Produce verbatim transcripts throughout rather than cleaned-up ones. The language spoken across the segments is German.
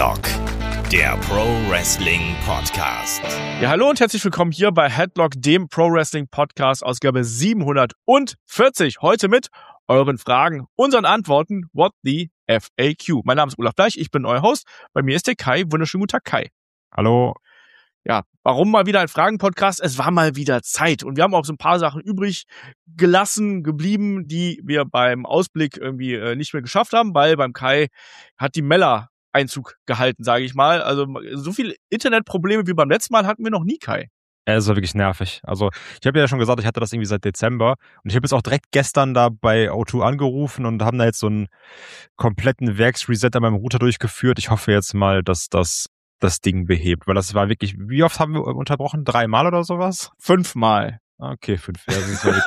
Headlock, der Pro Wrestling Podcast. Ja, hallo und herzlich willkommen hier bei Headlock, dem Pro Wrestling Podcast, Ausgabe siebenhundertvierzig. Heute mit euren Fragen, unseren Antworten, What the F A Q. Mein Name ist Olaf Bleich, ich bin euer Host. Bei mir ist der Kai. Wunderschönen guten Tag, Kai. Hallo. Ja, warum mal wieder ein Fragen-Podcast? Es war mal wieder Zeit und wir haben auch so ein paar Sachen übrig gelassen, geblieben, die wir beim Ausblick irgendwie äh, nicht mehr geschafft haben, weil beim Kai hat die Mella Einzug gehalten, sage ich mal. Also so viele Internetprobleme wie beim letzten Mal hatten wir noch nie, Kai. Ja, es war wirklich nervig. Also ich habe ja schon gesagt, ich hatte das irgendwie seit Dezember und ich habe jetzt auch direkt gestern da bei O zwei angerufen und haben da jetzt so einen kompletten Werksreset an meinem Router durchgeführt. Ich hoffe jetzt mal, dass das das Ding behebt, weil das war wirklich, wie oft haben wir unterbrochen? Dreimal oder sowas? Fünfmal. Okay, fünf. Ja, das war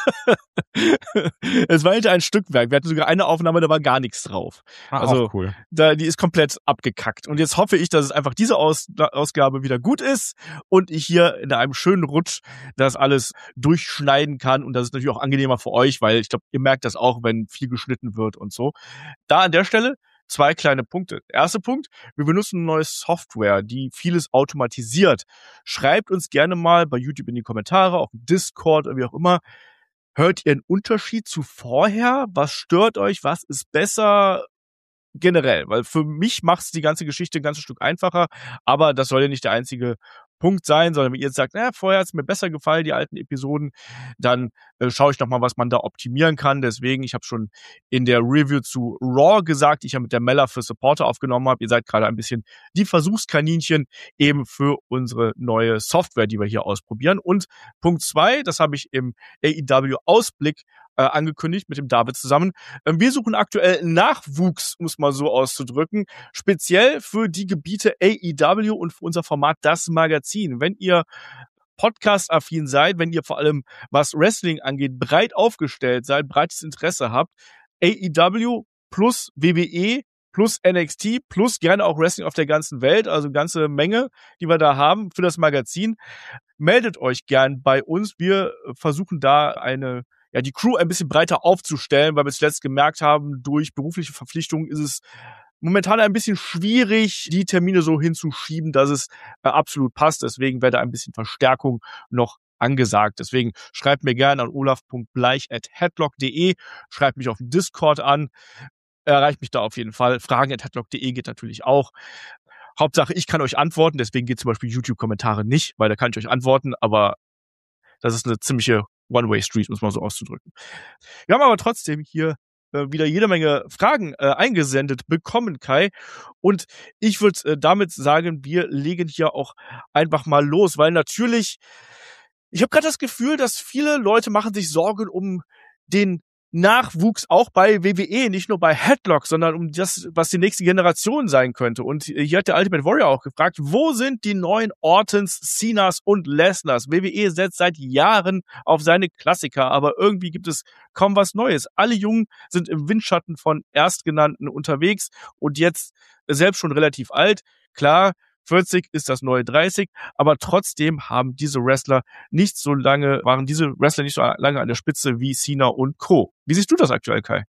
wirklich. Es war hinter ein Stückwerk. Wir hatten sogar eine Aufnahme, da war gar nichts drauf. Ah, also auch cool. Da, die ist komplett abgekackt. Und jetzt hoffe ich, dass es einfach diese Aus- Ausgabe wieder gut ist und ich hier in einem schönen Rutsch das alles durchschneiden kann. Und das ist natürlich auch angenehmer für euch, weil ich glaube, ihr merkt das auch, wenn viel geschnitten wird und so. Da an der Stelle zwei kleine Punkte. Erster Punkt, wir benutzen eine neue Software, die vieles automatisiert. Schreibt uns gerne mal bei YouTube in die Kommentare, auf Discord oder wie auch immer. Hört ihr einen Unterschied zu vorher? Was stört euch? Was ist besser? Generell, weil für mich macht es die ganze Geschichte ein ganzes Stück einfacher, aber das soll ja nicht der einzige Punkt sein, sondern wenn ihr jetzt sagt, na, vorher hat es mir besser gefallen, die alten Episoden, dann äh, schaue ich nochmal, was man da optimieren kann. Deswegen, ich habe schon in der Review zu Raw gesagt, ich ja mit der Mella für Supporter aufgenommen habe. Ihr seid gerade ein bisschen die Versuchskaninchen eben für unsere neue Software, die wir hier ausprobieren. Und Punkt zwei, das habe ich im A E W-Ausblick äh, angekündigt mit dem David zusammen. Ähm, wir suchen aktuell Nachwuchs, um es mal so auszudrücken, speziell für die Gebiete A E W und für unser Format Das Magazin. Wenn ihr Podcast-affin seid, wenn ihr vor allem, was Wrestling angeht, breit aufgestellt seid, breites Interesse habt, A E W plus W W E plus N X T plus gerne auch Wrestling auf der ganzen Welt, also ganze Menge, die wir da haben für das Magazin, meldet euch gern bei uns. Wir versuchen da eine ja, die Crew ein bisschen breiter aufzustellen, weil wir zuletzt gemerkt haben, durch berufliche Verpflichtungen ist es momentan ein bisschen schwierig, die Termine so hinzuschieben, dass es äh, absolut passt. Deswegen wäre da ein bisschen Verstärkung noch angesagt. Deswegen schreibt mir gerne an olaf punkt bleich at headlock punkt de, schreibt mich auf dem Discord an, erreicht mich da auf jeden Fall. Fragen at headlock punkt de geht natürlich auch. Hauptsache, ich kann euch antworten, deswegen geht zum Beispiel YouTube-Kommentare nicht, weil da kann ich euch antworten, aber das ist eine ziemliche One-Way-Street, um es mal so auszudrücken. Wir haben aber trotzdem hier äh, wieder jede Menge Fragen äh, eingesendet bekommen, Kai. Und ich würde äh, damit sagen, wir legen hier auch einfach mal los, weil natürlich, ich habe gerade das Gefühl, dass viele Leute machen sich Sorgen um den Nachwuchs auch bei W W E, nicht nur bei Headlock, sondern um das, was die nächste Generation sein könnte. Und hier hat der Ultimate Warrior auch gefragt, wo sind die neuen Ortons, Cenas und Lesners? W W E setzt seit Jahren auf seine Klassiker, aber irgendwie gibt es kaum was Neues. Alle Jungen sind im Windschatten von Erstgenannten unterwegs und jetzt selbst schon relativ alt. Klar, vierzig ist das neue dreißig, aber trotzdem haben diese Wrestler nicht so lange, waren diese Wrestler nicht so lange an der Spitze wie Cena und Co. Wie siehst du das aktuell, Kai?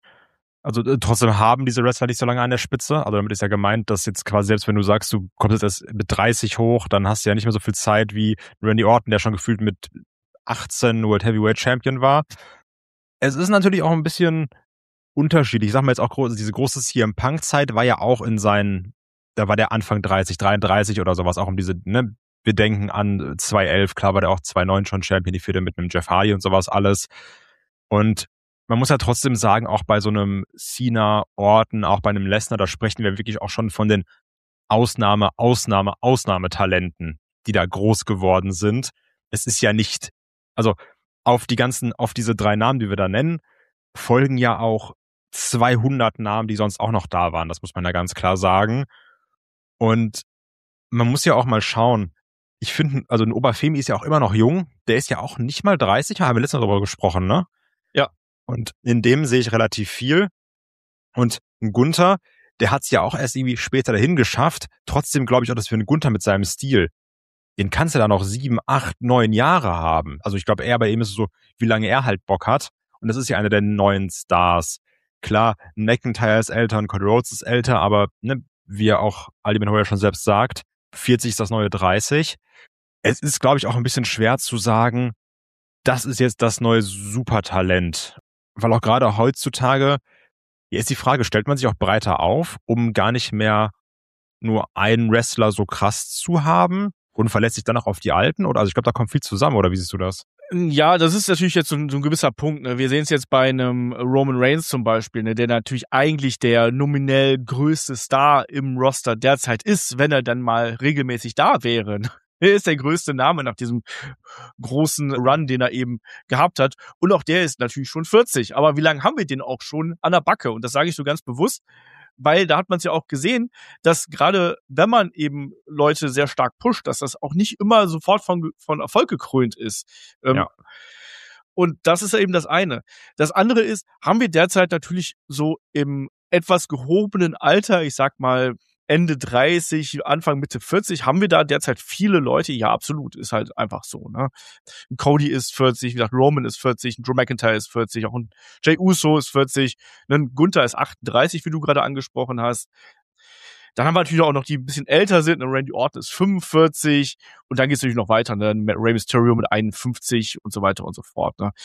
Also äh, trotzdem haben diese Wrestler nicht so lange an der Spitze. Also damit ist ja gemeint, dass jetzt quasi, selbst wenn du sagst, du kommst jetzt erst mit dreißig hoch, dann hast du ja nicht mehr so viel Zeit wie Randy Orton, der schon gefühlt mit achtzehn World Heavyweight Champion war. Es ist natürlich auch ein bisschen unterschiedlich. Ich sag mal jetzt auch, diese große C M Punk-Zeit war ja auch in seinen, da war der Anfang dreißig, dreiunddreißig oder sowas, auch um diese, ne, wir denken an zwei elf, klar war der auch zwei neun schon Champion, die Fehde mit einem Jeff Hardy und sowas alles. Und man muss ja trotzdem sagen, auch bei so einem Cena, Orton, auch bei einem Lesnar, da sprechen wir wirklich auch schon von den Ausnahme, Ausnahme, Ausnahmetalenten, die da groß geworden sind. Es ist ja nicht, also auf die ganzen, auf diese drei Namen, die wir da nennen, folgen ja auch zweihundert Namen, die sonst auch noch da waren. Das muss man ja ganz klar sagen. Und man muss ja auch mal schauen, ich finde, also ein Oberfemi ist ja auch immer noch jung, der ist ja auch nicht mal dreißig, haben wir letztens darüber gesprochen, ne? Ja. Und in dem sehe ich relativ viel. Und ein Gunther, der hat es ja auch erst irgendwie später dahin geschafft. Trotzdem glaube ich auch, dass wir einen Gunther mit seinem Stil, den kannst du da noch sieben, acht, neun Jahre haben. Also ich glaube eher bei ihm ist es so, wie lange er halt Bock hat. Und das ist ja einer der neuen Stars. Klar, McIntyre ist älter und Cody Rhodes ist älter, aber ne, wie ja auch Aldi Menhoya schon selbst sagt, vierzig ist das neue dreißig. Es ist, glaube ich, auch ein bisschen schwer zu sagen, das ist jetzt das neue Supertalent. Weil auch gerade heutzutage, hier ist die Frage, stellt man sich auch breiter auf, um gar nicht mehr nur einen Wrestler so krass zu haben und verlässt sich dann auch auf die Alten? Oder also ich glaube, da kommt viel zusammen, oder wie siehst du das? Ja, das ist natürlich jetzt so ein, so ein gewisser Punkt. Ne? Wir sehen es jetzt bei einem Roman Reigns zum Beispiel, ne? Der natürlich eigentlich der nominell größte Star im Roster derzeit ist, wenn er dann mal regelmäßig da wäre. Er ist der größte Name nach diesem großen Run, den er eben gehabt hat. Und auch der ist natürlich schon vierzig. Aber wie lange haben wir den auch schon an der Backe? Und das sage ich so ganz bewusst, weil da hat man es ja auch gesehen, dass gerade wenn man eben Leute sehr stark pusht, dass das auch nicht immer sofort von, von Erfolg gekrönt ist. Ähm, Ja. Und das ist ja eben das eine. Das andere ist, haben wir derzeit natürlich so im etwas gehobenen Alter, ich sag mal Ende dreißig, Anfang Mitte vierzig, haben wir da derzeit viele Leute? Ja, absolut, ist halt einfach so. Ne? Cody ist vierzig, wie gesagt, Roman ist vierzig, Drew McIntyre ist vierzig, auch ein Jey Uso ist vierzig, ein Gunther ist achtunddreißig, wie du gerade angesprochen hast. Dann haben wir natürlich auch noch die ein bisschen älter sind, ne? Randy Orton ist fünfundvierzig und dann geht es natürlich noch weiter, ne? Rey Mysterio mit einundfünfzig und so weiter und so fort. Ne?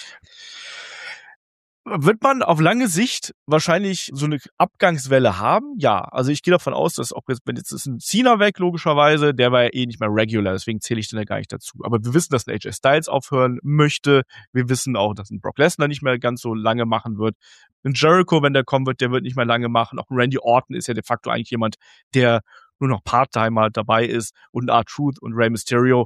Wird man auf lange Sicht wahrscheinlich so eine Abgangswelle haben? Ja, also ich gehe davon aus, dass auch jetzt, wenn jetzt ist ein Cena weg, logischerweise, der war ja eh nicht mehr regular, deswegen zähle ich den ja gar nicht dazu. Aber wir wissen, dass ein A J Styles aufhören möchte. Wir wissen auch, dass ein Brock Lesnar nicht mehr ganz so lange machen wird. Ein Jericho, wenn der kommen wird, der wird nicht mehr lange machen. Auch ein Randy Orton ist ja de facto eigentlich jemand, der nur noch Part-Timer dabei ist. Und ein R-Truth und Rey Mysterio,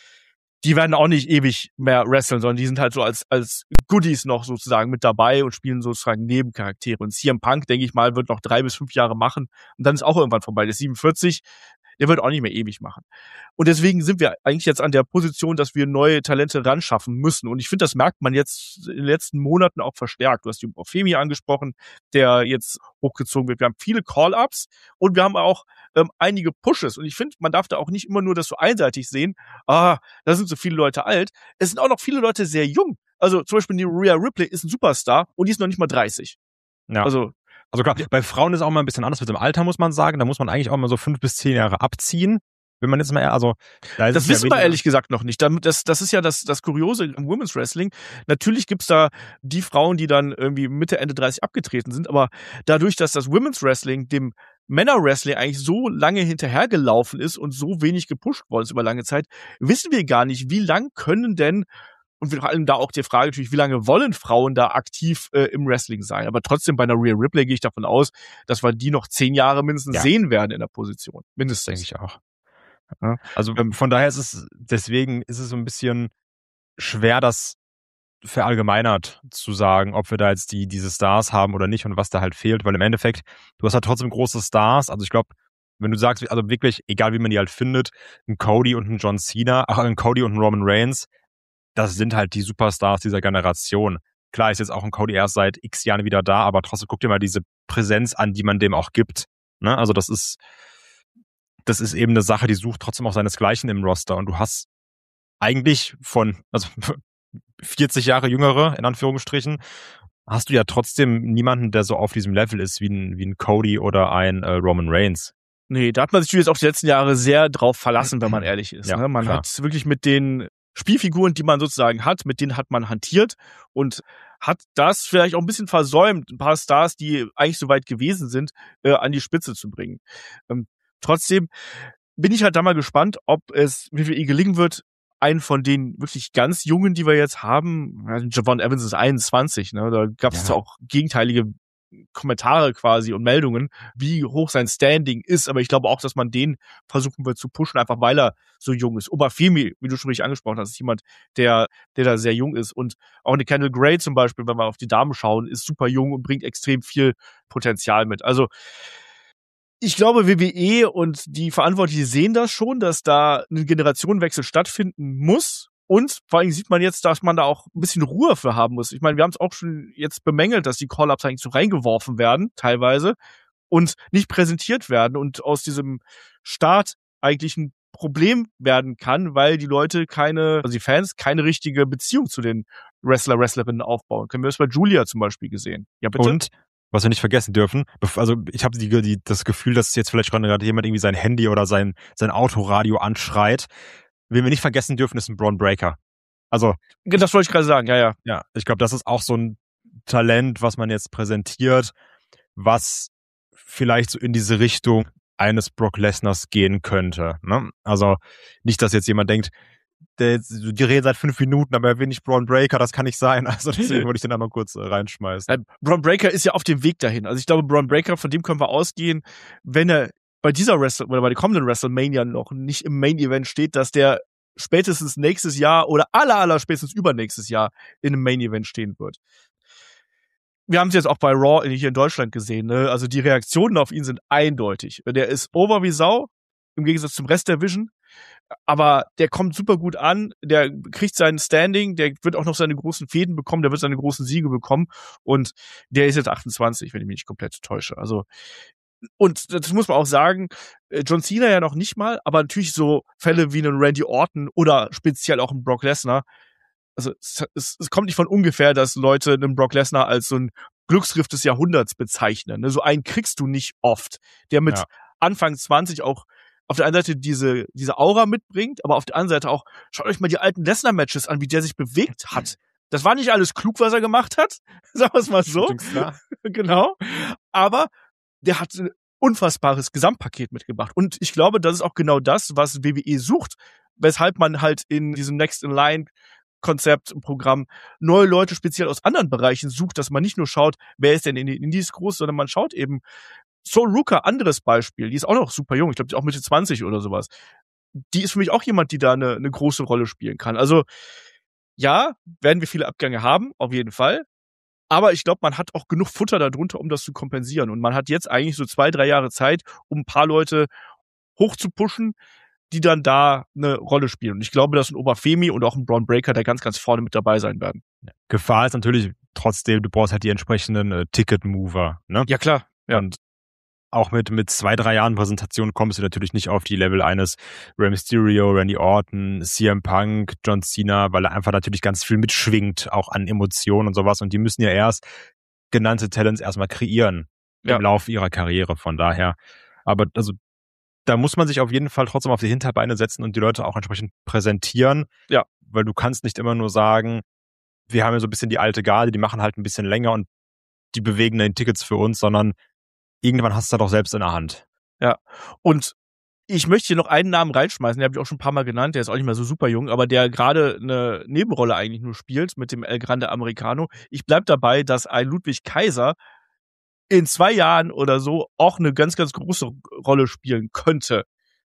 die werden auch nicht ewig mehr wresteln, sondern die sind halt so als als Goodies noch sozusagen mit dabei und spielen sozusagen Nebencharaktere. Und C M Punk, denke ich mal, wird noch drei bis fünf Jahre machen und dann ist auch irgendwann vorbei. Der ist siebenundvierzig, der wird auch nicht mehr ewig machen. Und deswegen sind wir eigentlich jetzt an der Position, dass wir neue Talente ran schaffen müssen. Und ich finde, das merkt man jetzt in den letzten Monaten auch verstärkt. Du hast die Femi angesprochen, der jetzt hochgezogen wird. Wir haben viele Call-Ups und wir haben auch ähm, einige Pushes. Und ich finde, man darf da auch nicht immer nur das so einseitig sehen. Ah, da sind so viele Leute alt. Es sind auch noch viele Leute sehr jung. Also zum Beispiel die Rhea Ripley ist ein Superstar und die ist noch nicht mal dreißig. Ja. Also Also klar, bei Frauen ist auch mal ein bisschen anders mit dem Alter, muss man sagen. Da muss man eigentlich auch mal so fünf bis zehn Jahre abziehen. Wenn man jetzt mal, also. Da ist das es wissen ja wir ehrlich gesagt noch nicht. Das, das ist ja das, das Kuriose im Women's Wrestling. Natürlich gibt's da die Frauen, die dann irgendwie Mitte, Ende dreißig abgetreten sind. Aber dadurch, dass das Women's Wrestling dem Männer-Wrestling eigentlich so lange hinterhergelaufen ist und so wenig gepusht worden ist über lange Zeit, wissen wir gar nicht, wie lang können denn, und vor allem da auch die Frage natürlich, wie lange wollen Frauen da aktiv äh, im Wrestling sein? Aber trotzdem bei einer Rhea Ripley gehe ich davon aus, dass wir die noch zehn Jahre mindestens Ja. sehen werden in der Position. Mindestens. Denke ich auch. Ja. Also ähm, von daher ist es, deswegen ist es so ein bisschen schwer, das verallgemeinert zu sagen, ob wir da jetzt die diese Stars haben oder nicht und was da halt fehlt, weil im Endeffekt, du hast halt trotzdem große Stars. Also ich glaube, wenn du sagst, also wirklich, egal wie man die halt findet, ein Cody und ein John Cena, ach, ein Cody und ein Roman Reigns, das sind halt die Superstars dieser Generation. Klar ist jetzt auch ein Cody erst seit x Jahren wieder da, aber trotzdem guck dir mal diese Präsenz an, die man dem auch gibt. Ne? Also das ist, das ist eben eine Sache, die sucht trotzdem auch seinesgleichen im Roster. Und du hast eigentlich von, also vierzig Jahre Jüngere, in Anführungsstrichen, hast du ja trotzdem niemanden, der so auf diesem Level ist wie ein, wie ein Cody oder ein äh, Roman Reigns. Nee, da hat man sich jetzt auch die letzten Jahre sehr drauf verlassen, wenn man ehrlich ist. Ja, ne? Man klar. hat wirklich mit den Spielfiguren, die man sozusagen hat, mit denen hat man hantiert und hat das vielleicht auch ein bisschen versäumt, ein paar Stars, die eigentlich so weit gewesen sind, äh, an die Spitze zu bringen. Ähm, trotzdem bin ich halt da mal gespannt, ob es W W E gelingen wird, einen von den wirklich ganz Jungen, die wir jetzt haben, also Javon Evans ist einundzwanzig, ne? Da gab es Ja. auch gegenteilige Kommentare quasi und Meldungen, wie hoch sein Standing ist, aber ich glaube auch, dass man den versuchen wird zu pushen, einfach weil er so jung ist. Obafemi, wie du schon richtig angesprochen hast, ist jemand, der der da sehr jung ist und auch eine Kendall Gray zum Beispiel, wenn wir auf die Damen schauen, ist super jung und bringt extrem viel Potenzial mit. Also ich glaube, W W E und die Verantwortlichen sehen das schon, dass da ein Generationenwechsel stattfinden muss. Und vor allem sieht man jetzt, dass man da auch ein bisschen Ruhe für haben muss. Ich meine, wir haben es auch schon jetzt bemängelt, dass die Call-Ups eigentlich so reingeworfen werden, teilweise, und nicht präsentiert werden und aus diesem Start eigentlich ein Problem werden kann, weil die Leute keine, also die Fans, keine richtige Beziehung zu den Wrestler, Wrestlerinnen aufbauen. Können wir das bei Julia zum Beispiel gesehen. Ja, bitte? Und was wir nicht vergessen dürfen, also ich habe die, die, das Gefühl, dass jetzt vielleicht gerade jemand irgendwie sein Handy oder sein, sein Autoradio anschreit. Wen wir nicht vergessen dürfen, ist ein Braun Breaker. Also das wollte ich gerade sagen, ja, ja. Ja, ich glaube, das ist auch so ein Talent, was man jetzt präsentiert, was vielleicht so in diese Richtung eines Brock Lesnars gehen könnte. Ne? Also nicht, dass jetzt jemand denkt, der, die reden seit fünf Minuten, aber er will nicht Braun Breaker, das kann nicht sein. Also deswegen wollte ich den einmal kurz äh, reinschmeißen. Ja, Braun Breaker ist ja auf dem Weg dahin. Also ich glaube, Braun Breaker, von dem können wir ausgehen, wenn er bei dieser Wrestle oder bei der kommenden WrestleMania noch nicht im Main Event steht, dass der spätestens nächstes Jahr oder aller, aller spätestens übernächstes Jahr in einem Main Event stehen wird. Wir haben es jetzt auch bei Raw hier in Deutschland gesehen, ne? Also die Reaktionen auf ihn sind eindeutig. Der ist over wie Sau, im Gegensatz zum Rest der Vision. Aber der kommt super gut an, der kriegt sein Standing, der wird auch noch seine großen Fäden bekommen, der wird seine großen Siege bekommen und der ist jetzt achtundzwanzig, wenn ich mich nicht komplett täusche. Also und das muss man auch sagen, John Cena ja noch nicht mal, aber natürlich so Fälle wie einen Randy Orton oder speziell auch einen Brock Lesnar. Also es, es, es kommt nicht von ungefähr, dass Leute einen Brock Lesnar als so ein Glücksgriff des Jahrhunderts bezeichnen. Ne? So einen kriegst du nicht oft, der mit ja. Anfang zwanzig auch auf der einen Seite diese diese Aura mitbringt, aber auf der anderen Seite auch, schaut euch mal die alten Lesnar-Matches an, wie der sich bewegt hat. Das war nicht alles klug, was er gemacht hat, sagen wir es mal so. Genau. Aber der hat ein unfassbares Gesamtpaket mitgebracht. Und ich glaube, das ist auch genau das, was W W E sucht, weshalb man halt in diesem Next-in-Line-Konzept im Programm neue Leute speziell aus anderen Bereichen sucht, dass man nicht nur schaut, wer ist denn in den Indies groß, sondern man schaut eben, Sol Ruka, anderes Beispiel, die ist auch noch super jung, ich glaube, die ist auch Mitte zwanzig oder sowas. Die ist für mich auch jemand, die da eine, eine große Rolle spielen kann. Also ja, werden wir viele Abgänge haben, auf jeden Fall. Aber ich glaube, man hat auch genug Futter darunter, um das zu kompensieren. Und man hat jetzt eigentlich so zwei, drei Jahre Zeit, um ein paar Leute hoch zu pushen, die dann da eine Rolle spielen. Und ich glaube, dass ein Obafemi und auch ein Braun Breaker da ganz, ganz vorne mit dabei sein werden. Gefahr ist natürlich trotzdem, du brauchst halt die entsprechenden äh, Ticket-Mover. Ne? Ja, klar. Ja. Und auch mit, mit zwei, drei Jahren Präsentation kommst du natürlich nicht auf die Level eines Rey Mysterio, Randy Orton, C M Punk, John Cena, weil er einfach natürlich ganz viel mitschwingt, auch an Emotionen und sowas. Und die müssen ja erst genannte Talents erstmal kreieren ja. im Laufe ihrer Karriere. Von daher, aber also da muss man sich auf jeden Fall trotzdem auf die Hinterbeine setzen und die Leute auch entsprechend präsentieren. Ja. Weil du kannst nicht immer nur sagen, wir haben ja so ein bisschen die alte Garde, die machen halt ein bisschen länger und die bewegen dann Tickets für uns, sondern irgendwann hast du das doch selbst in der Hand. Ja, und ich möchte hier noch einen Namen reinschmeißen, den habe ich auch schon ein paar Mal genannt, der ist auch nicht mehr so super jung, aber der gerade eine Nebenrolle eigentlich nur spielt mit dem El Grande Americano. Ich bleib dabei, dass ein Ludwig Kaiser in zwei Jahren oder so auch eine ganz, ganz große Rolle spielen könnte.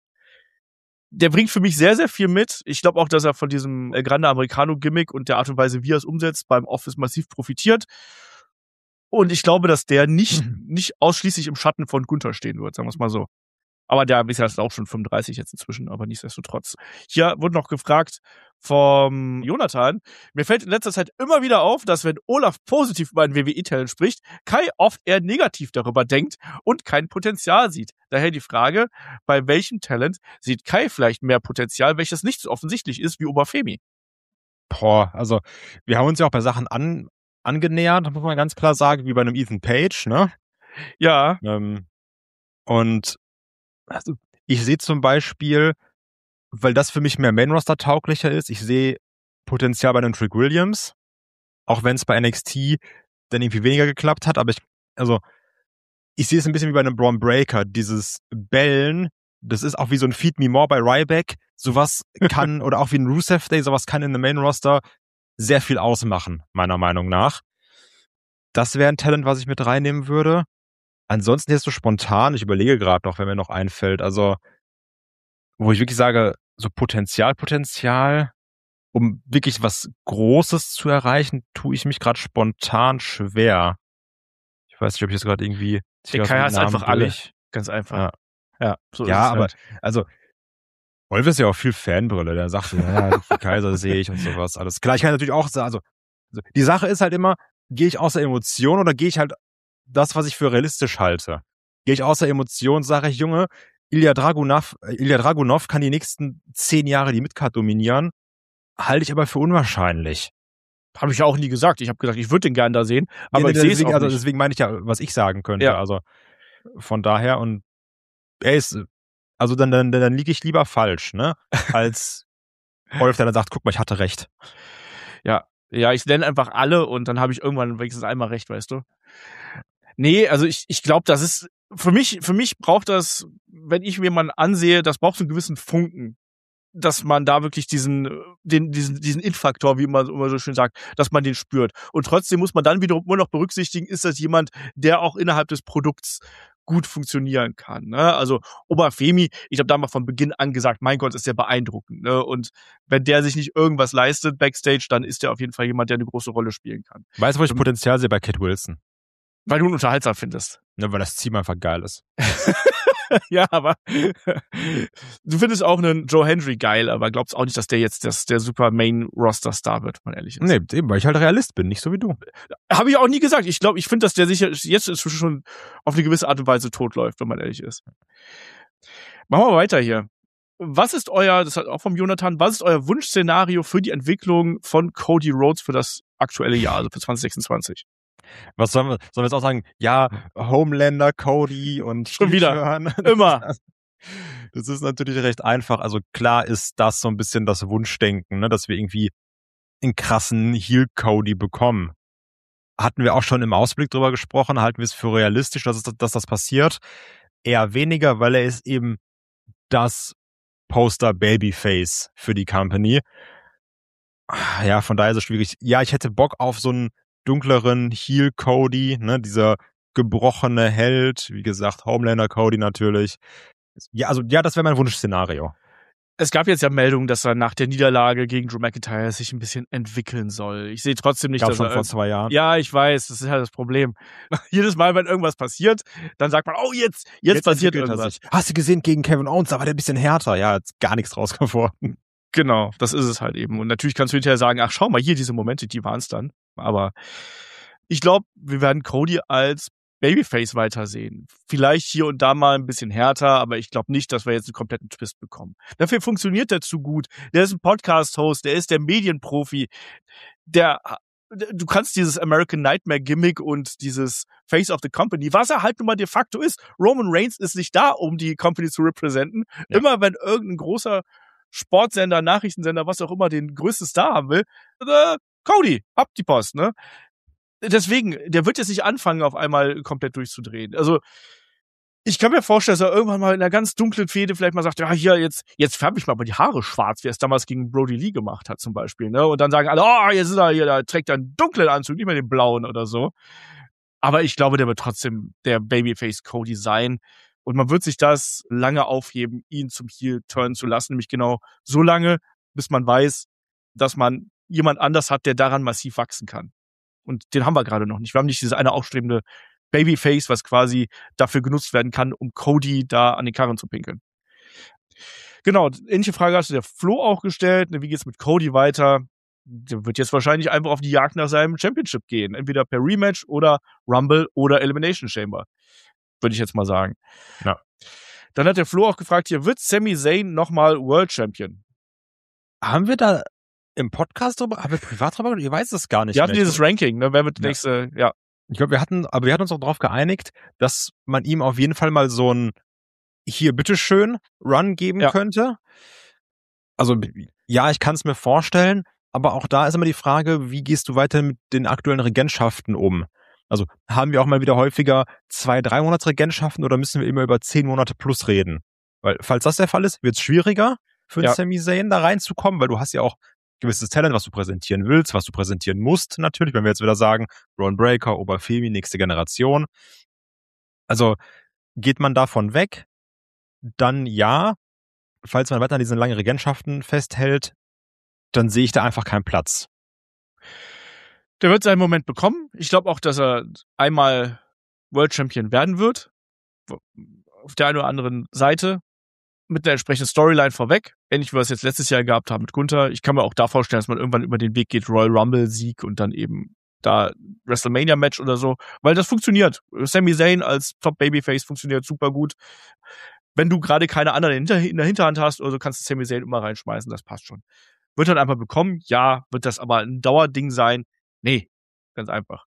Der bringt für mich sehr, sehr viel mit. Ich glaube auch, dass er von diesem El Grande Americano-Gimmick und der Art und Weise, wie er es umsetzt, beim Office massiv profitiert. Und ich glaube, dass der nicht, mhm. nicht ausschließlich im Schatten von Gunther stehen wird, sagen wir es mal so. Aber der ist ja auch schon fünfunddreißig jetzt inzwischen, aber nichtsdestotrotz. Hier wurde noch gefragt vom Jonathan, mir fällt in letzter Zeit immer wieder auf, dass wenn Olaf positiv über ein W W E-Talent spricht, Kai oft eher negativ darüber denkt und kein Potenzial sieht. Daher die Frage, bei welchem Talent sieht Kai vielleicht mehr Potenzial, welches nicht so offensichtlich ist wie Obafemi? Boah, also wir haben uns ja auch bei Sachen an angenähert, muss man ganz klar sagen, wie bei einem Ethan Page, ne? Ja. Ähm, und also ich sehe zum Beispiel, weil das für mich mehr Main-Roster-tauglicher ist, ich sehe Potenzial bei einem Trick Williams, auch wenn es bei N X T dann irgendwie weniger geklappt hat, aber ich, also ich sehe es ein bisschen wie bei einem Braun Breaker, dieses Bellen, das ist auch wie so ein Feed Me More bei Ryback, sowas kann, oder auch wie ein Rusev Day, sowas kann in einem Main-Roster sehr viel ausmachen, meiner Meinung nach. Das wäre ein Talent, was ich mit reinnehmen würde. Ansonsten jetzt so spontan, ich überlege gerade noch, wenn mir noch einfällt, also wo ich wirklich sage, so Potenzial, Potenzial, um wirklich was Großes zu erreichen, tue ich mich gerade spontan schwer. Ich weiß nicht, ob ich jetzt gerade irgendwie... Der Kai hat einfach alle. Ganz einfach. Ja, ja, so ja ist es aber halt. also Wolf ist ja auch viel Fanbrille, der sagt, ja, die Kaiser sehe ich und sowas, alles klar. Ich kann natürlich auch sagen, also, also die Sache ist halt immer, gehe ich außer Emotion oder gehe ich halt das, was ich für realistisch halte? Gehe ich außer Emotion, sage ich, Junge, Ilya Dragunov, Ilya Dragunov kann die nächsten zehn Jahre die Midcard dominieren, halte ich aber für unwahrscheinlich. Habe ich ja auch nie gesagt. Ich habe gesagt, ich würde den gern da sehen, aber ja, ich sehe es auch also nicht. deswegen meine ich ja, was ich sagen könnte. Ja. Also von daher, und er ist, also dann, dann, dann liege ich lieber falsch, ne? Als Wolf, der dann sagt, guck mal, ich hatte recht. Ja, ja, ich nenne einfach alle und dann habe ich irgendwann wenigstens einmal recht, weißt du? Nee, also ich, ich glaube, das ist, für mich, für mich braucht das, wenn ich mir jemanden ansehe, das braucht so einen gewissen Funken, dass man da wirklich diesen, den, diesen, diesen It-Faktor, wie man immer so schön sagt, dass man den spürt. Und trotzdem muss man dann wiederum immer noch berücksichtigen, ist das jemand, der auch innerhalb des Produkts gut funktionieren kann. Ne? Also Obafemi, ich habe da mal von Beginn an gesagt, mein Gott, ist der beeindruckend. Ne? Und wenn der sich nicht irgendwas leistet backstage, dann ist der auf jeden Fall jemand, der eine große Rolle spielen kann. Weißt du, wo ich Potenzial sehe bei Kit Wilson? Weil du ihn unterhaltsam findest. Ne, weil das Team einfach geil ist. Ja, aber du findest auch einen Joe Hendry geil, aber glaubst auch nicht, dass der jetzt das, der super Main-Roster-Star wird, wenn man ehrlich ist. Nee, eben, weil ich halt Realist bin, nicht so wie du. Habe ich auch nie gesagt. Ich glaube, ich finde, dass der sich jetzt inzwischen schon auf eine gewisse Art und Weise totläuft, wenn man ehrlich ist. Machen wir weiter hier. Was ist euer, das hat auch vom Jonathan, was ist euer Wunschszenario für die Entwicklung von Cody Rhodes für das aktuelle Jahr, also für zwanzig sechsundzwanzig? Was sollen wir, sollen wir jetzt auch sagen? Ja, Homelander, Cody und Schon wieder. Immer. Das ist natürlich recht einfach. Also klar ist das so ein bisschen das Wunschdenken, ne, dass wir irgendwie einen krassen Heel-Cody bekommen. Hatten wir auch schon im Ausblick drüber gesprochen, halten wir es für realistisch, dass, es, dass das passiert. Eher weniger, weil er ist eben das Poster Babyface für die Company. Ja, von daher ist es schwierig. Ja, ich hätte Bock auf so einen dunkleren Heel-Cody, ne, dieser gebrochene Held, wie gesagt, Homelander Cody natürlich. Ja, also ja, das wäre mein Wunschszenario. Es gab jetzt ja Meldungen, dass er nach der Niederlage gegen Drew McIntyre sich ein bisschen entwickeln soll. Ich sehe trotzdem nicht, Gab dass schon er vor zwei Jahren. Ja, ich weiß, das ist halt das Problem. Jedes Mal, wenn irgendwas passiert, dann sagt man, oh, jetzt, jetzt, jetzt passiert irgendwas. Hast du gesehen, gegen Kevin Owens, da war der ein bisschen härter. Ja, jetzt gar nichts draus geworden. Genau, das ist es halt eben. Und natürlich kannst du hinterher sagen, ach, schau mal, hier, diese Momente, die waren es dann. Aber ich glaube, wir werden Cody als Babyface weitersehen. Vielleicht hier und da mal ein bisschen härter, aber ich glaube nicht, dass wir jetzt einen kompletten Twist bekommen. Dafür funktioniert der zu gut. Der ist ein Podcast-Host, der ist der Medienprofi. Der, du kannst dieses American Nightmare Gimmick und dieses Face of the Company, was er halt nun mal de facto ist. Roman Reigns ist nicht da, um die Company zu representen. Ja. Immer wenn irgendein großer Sportsender, Nachrichtensender, was auch immer, den größten Star haben will, äh, Cody, ab die Post, ne? Deswegen, der wird jetzt nicht anfangen, auf einmal komplett durchzudrehen. Also, ich kann mir vorstellen, dass er irgendwann mal in einer ganz dunklen Fehde vielleicht mal sagt, ja, hier, jetzt, jetzt färbe ich mal die Haare schwarz, wie er es damals gegen Brody Lee gemacht hat, zum Beispiel, ne? Und dann sagen alle, oh, jetzt ist er hier, da trägt er einen dunklen Anzug, nicht mehr den blauen oder so. Aber ich glaube, der wird trotzdem der Babyface Cody sein. Und man wird sich das lange aufheben, ihn zum Heel turnen zu lassen, nämlich genau so lange, bis man weiß, dass man jemand anders hat, der daran massiv wachsen kann. Und den haben wir gerade noch nicht. Wir haben nicht diese eine aufstrebende Babyface, was quasi dafür genutzt werden kann, um Cody da an den Karren zu pinkeln. Genau, ähnliche Frage hast du der Flo auch gestellt. Wie geht's mit Cody weiter? Der wird jetzt wahrscheinlich einfach auf die Jagd nach seinem Championship gehen. Entweder per Rematch oder Rumble oder Elimination Chamber. Würde ich jetzt mal sagen. Ja. Dann hat der Flo auch gefragt, hier, wird Sami Zayn nochmal World Champion? Haben wir da im Podcast drüber, haben wir privat drüber? Ich weiß es gar nicht. Wir hatten dieses Ranking, ne? Wer wird der nächste, ja. Ich glaube, wir hatten, aber wir hatten uns auch darauf geeinigt, dass man ihm auf jeden Fall mal so ein hier, bitteschön, Run geben ja. könnte. Also, ja, ich kann es mir vorstellen, aber auch da ist immer die Frage, wie gehst du weiter mit den aktuellen Regentschaften um? Also, haben wir auch mal wieder häufiger zwei, drei Monate Regentschaften oder müssen wir immer über zehn Monate plus reden? Weil, falls das der Fall ist, wird es schwieriger für einen ja. Sami Zayn da reinzukommen, weil du hast ja auch gewisses Talent, was du präsentieren willst, was du präsentieren musst, natürlich, wenn wir jetzt wieder sagen, Braun Breaker, Obafemi, nächste Generation. Also, geht man davon weg, dann ja, falls man weiter an diesen langen Regentschaften festhält, dann sehe ich da einfach keinen Platz. Der wird seinen Moment bekommen. Ich glaube auch, dass er einmal World Champion werden wird. Auf der einen oder anderen Seite. Mit der entsprechenden Storyline vorweg. Ähnlich wie wir es jetzt letztes Jahr gehabt haben mit Gunther. Ich kann mir auch da vorstellen, dass man irgendwann über den Weg geht, Royal Rumble Sieg und dann eben da WrestleMania Match oder so. Weil das funktioniert. Sami Zayn als Top Babyface funktioniert super gut. Wenn du gerade keine anderen in der Hinterhand hast, oder so, kannst du Sami Zayn immer reinschmeißen. Das passt schon. Wird er einfach bekommen? Ja. Wird das aber ein Dauerding sein? Nee. Ganz einfach.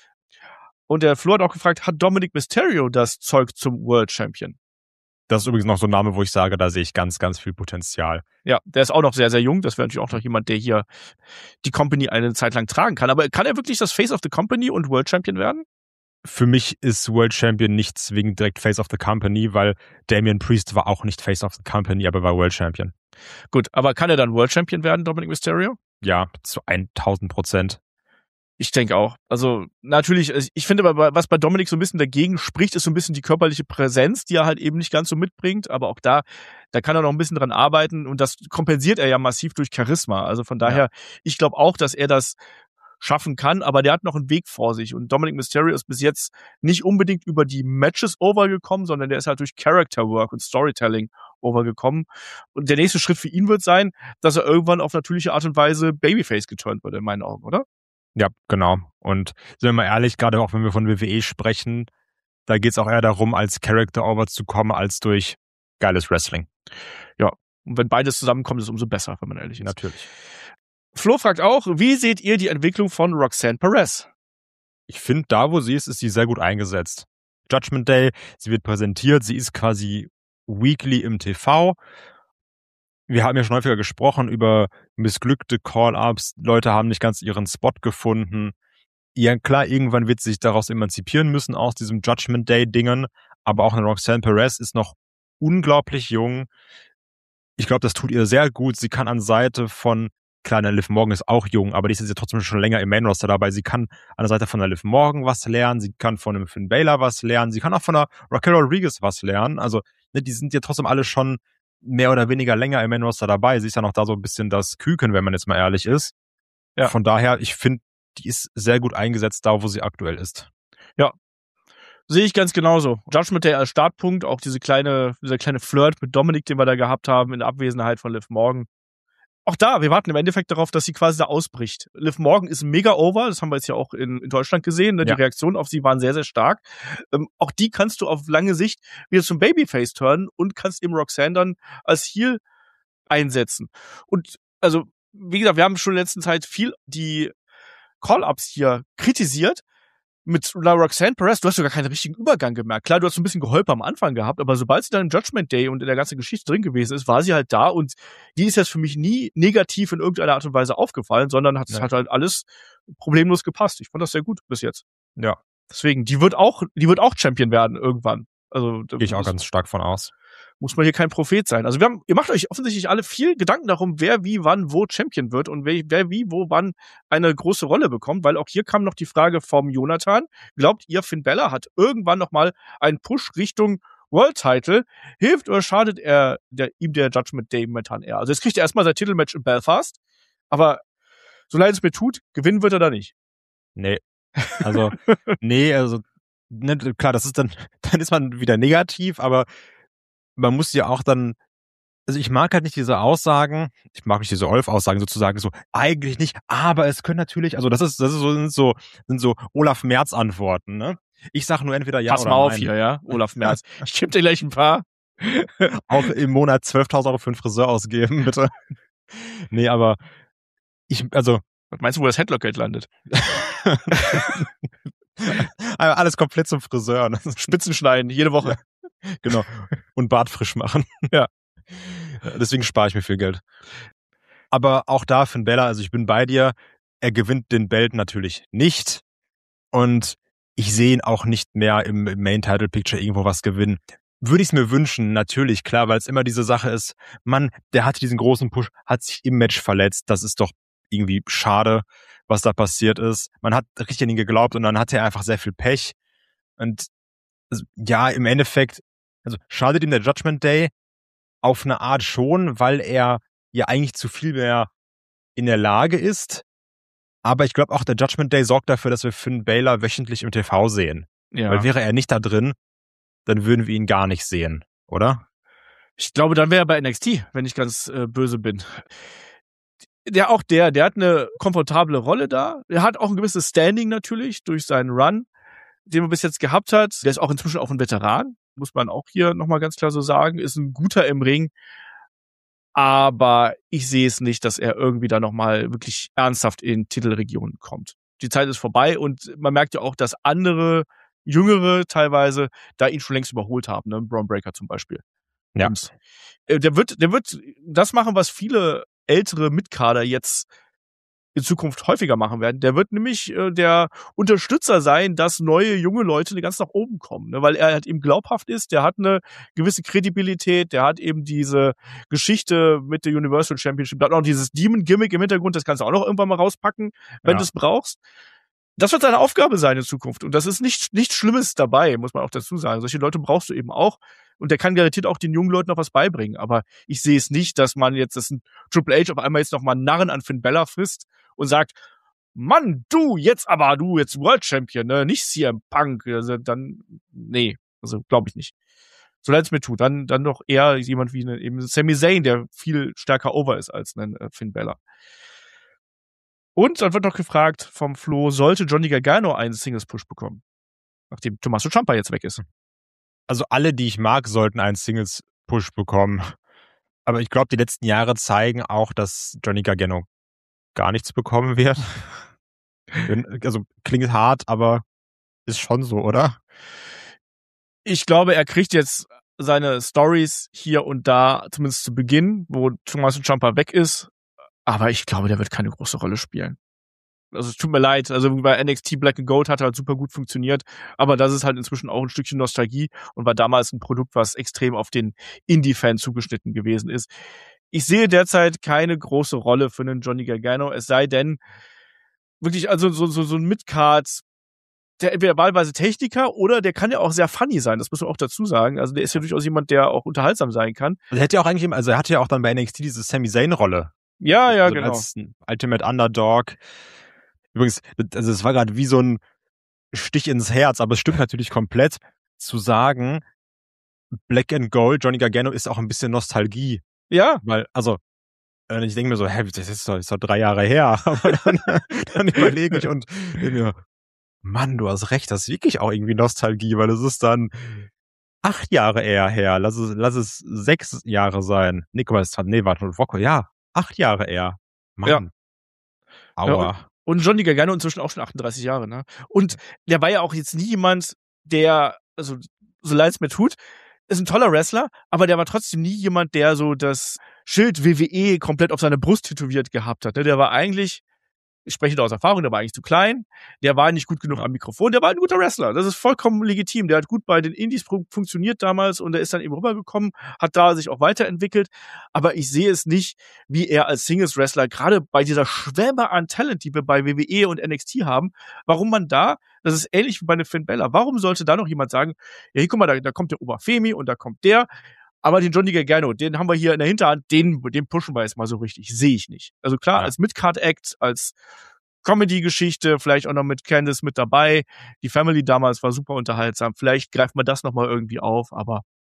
Und der Flo hat auch gefragt, hat Dominic Mysterio das Zeug zum World Champion? Das ist übrigens noch so ein Name, wo ich sage, da sehe ich ganz, ganz viel Potenzial. Ja, der ist auch noch sehr, sehr jung. Das wäre natürlich auch noch jemand, der hier die Company eine Zeit lang tragen kann. Aber kann er wirklich das Face of the Company und World Champion werden? Für mich ist World Champion nicht zwingend direkt Face of the Company, weil Damian Priest war auch nicht Face of the Company, aber war World Champion. Gut, aber kann er dann World Champion werden, Dominic Mysterio? Ja, zu tausend Prozent. Ich denke auch. Also natürlich, ich finde aber, was bei Dominic so ein bisschen dagegen spricht, ist so ein bisschen die körperliche Präsenz, die er halt eben nicht ganz so mitbringt. Aber auch da, da kann er noch ein bisschen dran arbeiten und das kompensiert er ja massiv durch Charisma. Also von daher, ja. Ich glaube auch, dass er das schaffen kann, aber der hat noch einen Weg vor sich. Und Dominic Mysterio ist bis jetzt nicht unbedingt über die Matches overgekommen, sondern der ist halt durch Character Work und Storytelling overgekommen. Und der nächste Schritt für ihn wird sein, dass er irgendwann auf natürliche Art und Weise Babyface geturnt wird, in meinen Augen, oder? Ja, genau. Und sind wir mal ehrlich, gerade auch wenn wir von W W E sprechen, da geht's auch eher darum, als Character over zu kommen, als durch geiles Wrestling. Ja, und wenn beides zusammenkommt, ist es umso besser, wenn man ehrlich ist. Natürlich. Flo fragt auch, wie seht ihr die Entwicklung von Roxanne Perez? Ich finde, da wo sie ist, ist sie sehr gut eingesetzt. Judgment Day, sie wird präsentiert, sie ist quasi weekly im T V. Wir haben ja schon häufiger gesprochen über missglückte Call-Ups. Leute haben nicht ganz ihren Spot gefunden. Ja, klar, irgendwann wird sie sich daraus emanzipieren müssen aus diesem Judgment Day-Dingen. Aber auch eine Roxanne Perez ist noch unglaublich jung. Ich glaube, das tut ihr sehr gut. Sie kann an Seite von, klar, eine Liv Morgan ist auch jung, aber die ist jetzt ja trotzdem schon länger im Main-Roster dabei. Sie kann an der Seite von einer Liv Morgan was lernen. Sie kann von einem Finn Balor was lernen. Sie kann auch von einer Raquel Rodriguez was lernen. Also, ne, die sind ja trotzdem alle schon mehr oder weniger länger im Main-Roster dabei. Sie ist ja noch da so ein bisschen das Küken, wenn man jetzt mal ehrlich ist. Ja. Von daher, ich finde, die ist sehr gut eingesetzt da, wo sie aktuell ist. Ja, sehe ich ganz genauso. Judgment Day als Startpunkt, auch diese kleine, dieser kleine Flirt mit Dominic, den wir da gehabt haben, in der Abwesenheit von Liv Morgan. Auch da, wir warten im Endeffekt darauf, dass sie quasi da ausbricht. Liv Morgan ist mega over, das haben wir jetzt ja auch in, in Deutschland gesehen. Ne? Die ja. Reaktionen auf sie waren sehr, sehr stark. Ähm, auch die kannst du auf lange Sicht wieder zum Babyface turnen und kannst eben Roxanne dann als Heel einsetzen. Und also, wie gesagt, wir haben schon in der letzten Zeit viel die Call-Ups hier kritisiert. Mit La Roxanne Perez, du hast sogar keinen richtigen Übergang gemerkt. Klar, du hast so ein bisschen Geholper am Anfang gehabt, aber sobald sie dann im Judgment Day und in der ganzen Geschichte drin gewesen ist, war sie halt da und die ist jetzt für mich nie negativ in irgendeiner Art und Weise aufgefallen, sondern hat, ja. hat halt alles problemlos gepasst. Ich fand das sehr gut bis jetzt. Ja. Deswegen, die wird auch, die wird auch Champion werden irgendwann. Also, gehe ich auch ganz stark von aus. Muss man hier kein Prophet sein. Also wir haben, ihr macht euch offensichtlich alle viel Gedanken darum, wer wie wann wo Champion wird und wer, wer wie wo wann eine große Rolle bekommt, weil auch hier kam noch die Frage vom Jonathan, glaubt ihr, Finn Balor hat irgendwann nochmal einen Push Richtung World Title? Hilft oder schadet er der, ihm der Judgment Day momentan eher? Also jetzt kriegt er erstmal sein Titelmatch in Belfast, aber so leid es mir tut, gewinnen wird er da nicht. Nee. Also, nee, also ne, klar, das ist dann, dann ist man wieder negativ, aber man muss ja auch dann, also ich mag halt nicht diese Aussagen, ich mag nicht diese Olf-Aussagen sozusagen so, eigentlich nicht, aber es können natürlich, also das ist, das ist so, sind so, sind so Olaf Merz-Antworten, ne? Ich sag nur entweder ja Pass oder nein. Pass mal auf nein. hier, ja, Olaf Merz. Ich gebe dir gleich ein paar. Auch im Monat zwölftausend Euro für einen Friseur ausgeben, bitte. Nee, aber ich, also. Was meinst du, wo das Headlock-Geld landet? Alles komplett zum Friseur. Ne? Spitzen schneiden, jede Woche. Genau. Und Bart frisch machen. Ja. Deswegen spare ich mir viel Geld. Aber auch da, Finn Balor, also ich bin bei dir, er gewinnt den Belt natürlich nicht. Und ich sehe ihn auch nicht mehr im Main-Title-Picture irgendwo was gewinnen. Würde ich es mir wünschen, natürlich, klar, weil es immer diese Sache ist, Mann, der hatte diesen großen Push, hat sich im Match verletzt. Das ist doch irgendwie schade, was da passiert ist. Man hat richtig an ihn geglaubt und dann hatte er einfach sehr viel Pech. Und also, ja, im Endeffekt, also schadet ihm der Judgment Day auf eine Art schon, weil er ja eigentlich zu viel mehr in der Lage ist. Aber ich glaube auch, der Judgment Day sorgt dafür, dass wir Finn Balor wöchentlich im T V sehen. Ja. Weil wäre er nicht da drin, dann würden wir ihn gar nicht sehen, oder? Ich glaube, dann wäre er bei N X T, wenn ich ganz äh, böse bin. Der auch der, der hat eine komfortable Rolle da. Er hat auch ein gewisses Standing natürlich durch seinen Run, den er bis jetzt gehabt hat. Der ist auch inzwischen auch ein Veteran, muss man auch hier nochmal ganz klar so sagen. Ist ein guter im Ring. Aber ich sehe es nicht, dass er irgendwie da nochmal wirklich ernsthaft in Titelregionen kommt. Die Zeit ist vorbei und man merkt ja auch, dass andere, jüngere teilweise, da ihn schon längst überholt haben, ne? Braun Breaker zum Beispiel. Ja. Und äh, der wird, der wird das machen, was viele ältere Mitkader jetzt in Zukunft häufiger machen werden. Der wird nämlich äh, der Unterstützer sein, dass neue, junge Leute ganz nach oben kommen, ne? Weil er halt eben glaubhaft ist, der hat eine gewisse Kredibilität, der hat eben diese Geschichte mit der Universal Championship, der hat auch dieses Demon-Gimmick im Hintergrund, das kannst du auch noch irgendwann mal rauspacken, wenn Ja. du es brauchst. Das wird seine Aufgabe sein in Zukunft. Und das ist nicht, nichts Schlimmes dabei, muss man auch dazu sagen. Solche Leute brauchst du eben auch. Und der kann garantiert auch den jungen Leuten noch was beibringen. Aber ich sehe es nicht, dass man jetzt, dass ein Triple H auf einmal jetzt noch mal einen Narren an Finn Balor frisst und sagt, Mann, du, jetzt aber, du, jetzt World Champion, ne, nicht C M Punk. Also dann, nee, also glaube ich nicht. So leid es mir tut, dann, dann doch eher jemand wie eine, eben Sami Zayn, der viel stärker over ist als ein äh, Finn Balor. Und dann wird noch gefragt vom Flo, sollte Johnny Gargano einen Singles-Push bekommen? Nachdem Tommaso Ciampa jetzt weg ist. Also alle, die ich mag, sollten einen Singles-Push bekommen. Aber ich glaube, die letzten Jahre zeigen auch, dass Johnny Gargano gar nichts bekommen wird. Also klingt hart, aber ist schon so, oder? Ich glaube, er kriegt jetzt seine Stories hier und da, zumindest zu Beginn, wo Tommaso Ciampa weg ist. Aber ich glaube, der wird keine große Rolle spielen. Also es tut mir leid, also bei N X T Black and Gold hat er halt super gut funktioniert, aber das ist halt inzwischen auch ein Stückchen Nostalgie und war damals ein Produkt, was extrem auf den Indie-Fan zugeschnitten gewesen ist. Ich sehe derzeit keine große Rolle für einen Johnny Gargano, es sei denn, wirklich, also so, so, so ein Midcard, der entweder wahlweise Techniker oder der kann ja auch sehr funny sein, das muss man auch dazu sagen. Also der ist ja durchaus jemand, der auch unterhaltsam sein kann. Also er hätte ja auch eigentlich, also er hatte ja auch dann bei N X T diese Sami Zayn-Rolle. Ja, ja, also genau. Als Ultimate Underdog. Übrigens, also es war gerade wie so ein Stich ins Herz, aber es stimmt natürlich komplett zu sagen, Black and Gold, Johnny Gargano ist auch ein bisschen Nostalgie. Ja. Weil, also, ich denke mir so, hä, das ist doch, das ist doch drei Jahre her. Aber dann, dann überlege ich und denke mir, Mann, du hast recht, das ist wirklich auch irgendwie Nostalgie, weil es ist dann acht Jahre eher her. Lass es, lass es sechs Jahre sein. Nee, guck mal, es hat, nee, warte, Woche, ja, acht Jahre eher. Mann. Ja. Aua. Ja, und Johnny Gargano inzwischen auch schon achtunddreißig Jahre, ne? Und der war ja auch jetzt nie jemand, der, also so leid es mir tut, ist ein toller Wrestler, aber der war trotzdem nie jemand, der so das Schild W W E komplett auf seine Brust tätowiert gehabt hat. Ne? Der war eigentlich, ich spreche da aus Erfahrung, der war eigentlich zu klein, der war nicht gut genug am Mikrofon, der war ein guter Wrestler, das ist vollkommen legitim, der hat gut bei den Indies funktioniert damals und der ist dann eben rübergekommen, hat da sich auch weiterentwickelt, aber ich sehe es nicht, wie er als Singles-Wrestler, gerade bei dieser Schwemme an Talent, die wir bei W W E und N X T haben, warum man da, das ist ähnlich wie bei einem Finn Balor, warum sollte da noch jemand sagen, ja hier guck mal, da, da kommt der Oberfemi und da kommt der, aber den Johnny Gargano, den haben wir hier in der Hinterhand, den, den pushen wir jetzt mal so richtig. Sehe ich nicht. Also klar, ja. Als Mid-Card-Act, als Comedy-Geschichte, vielleicht auch noch mit Candice mit dabei. Die Family damals war super unterhaltsam. Vielleicht greift man das nochmal irgendwie auf, aber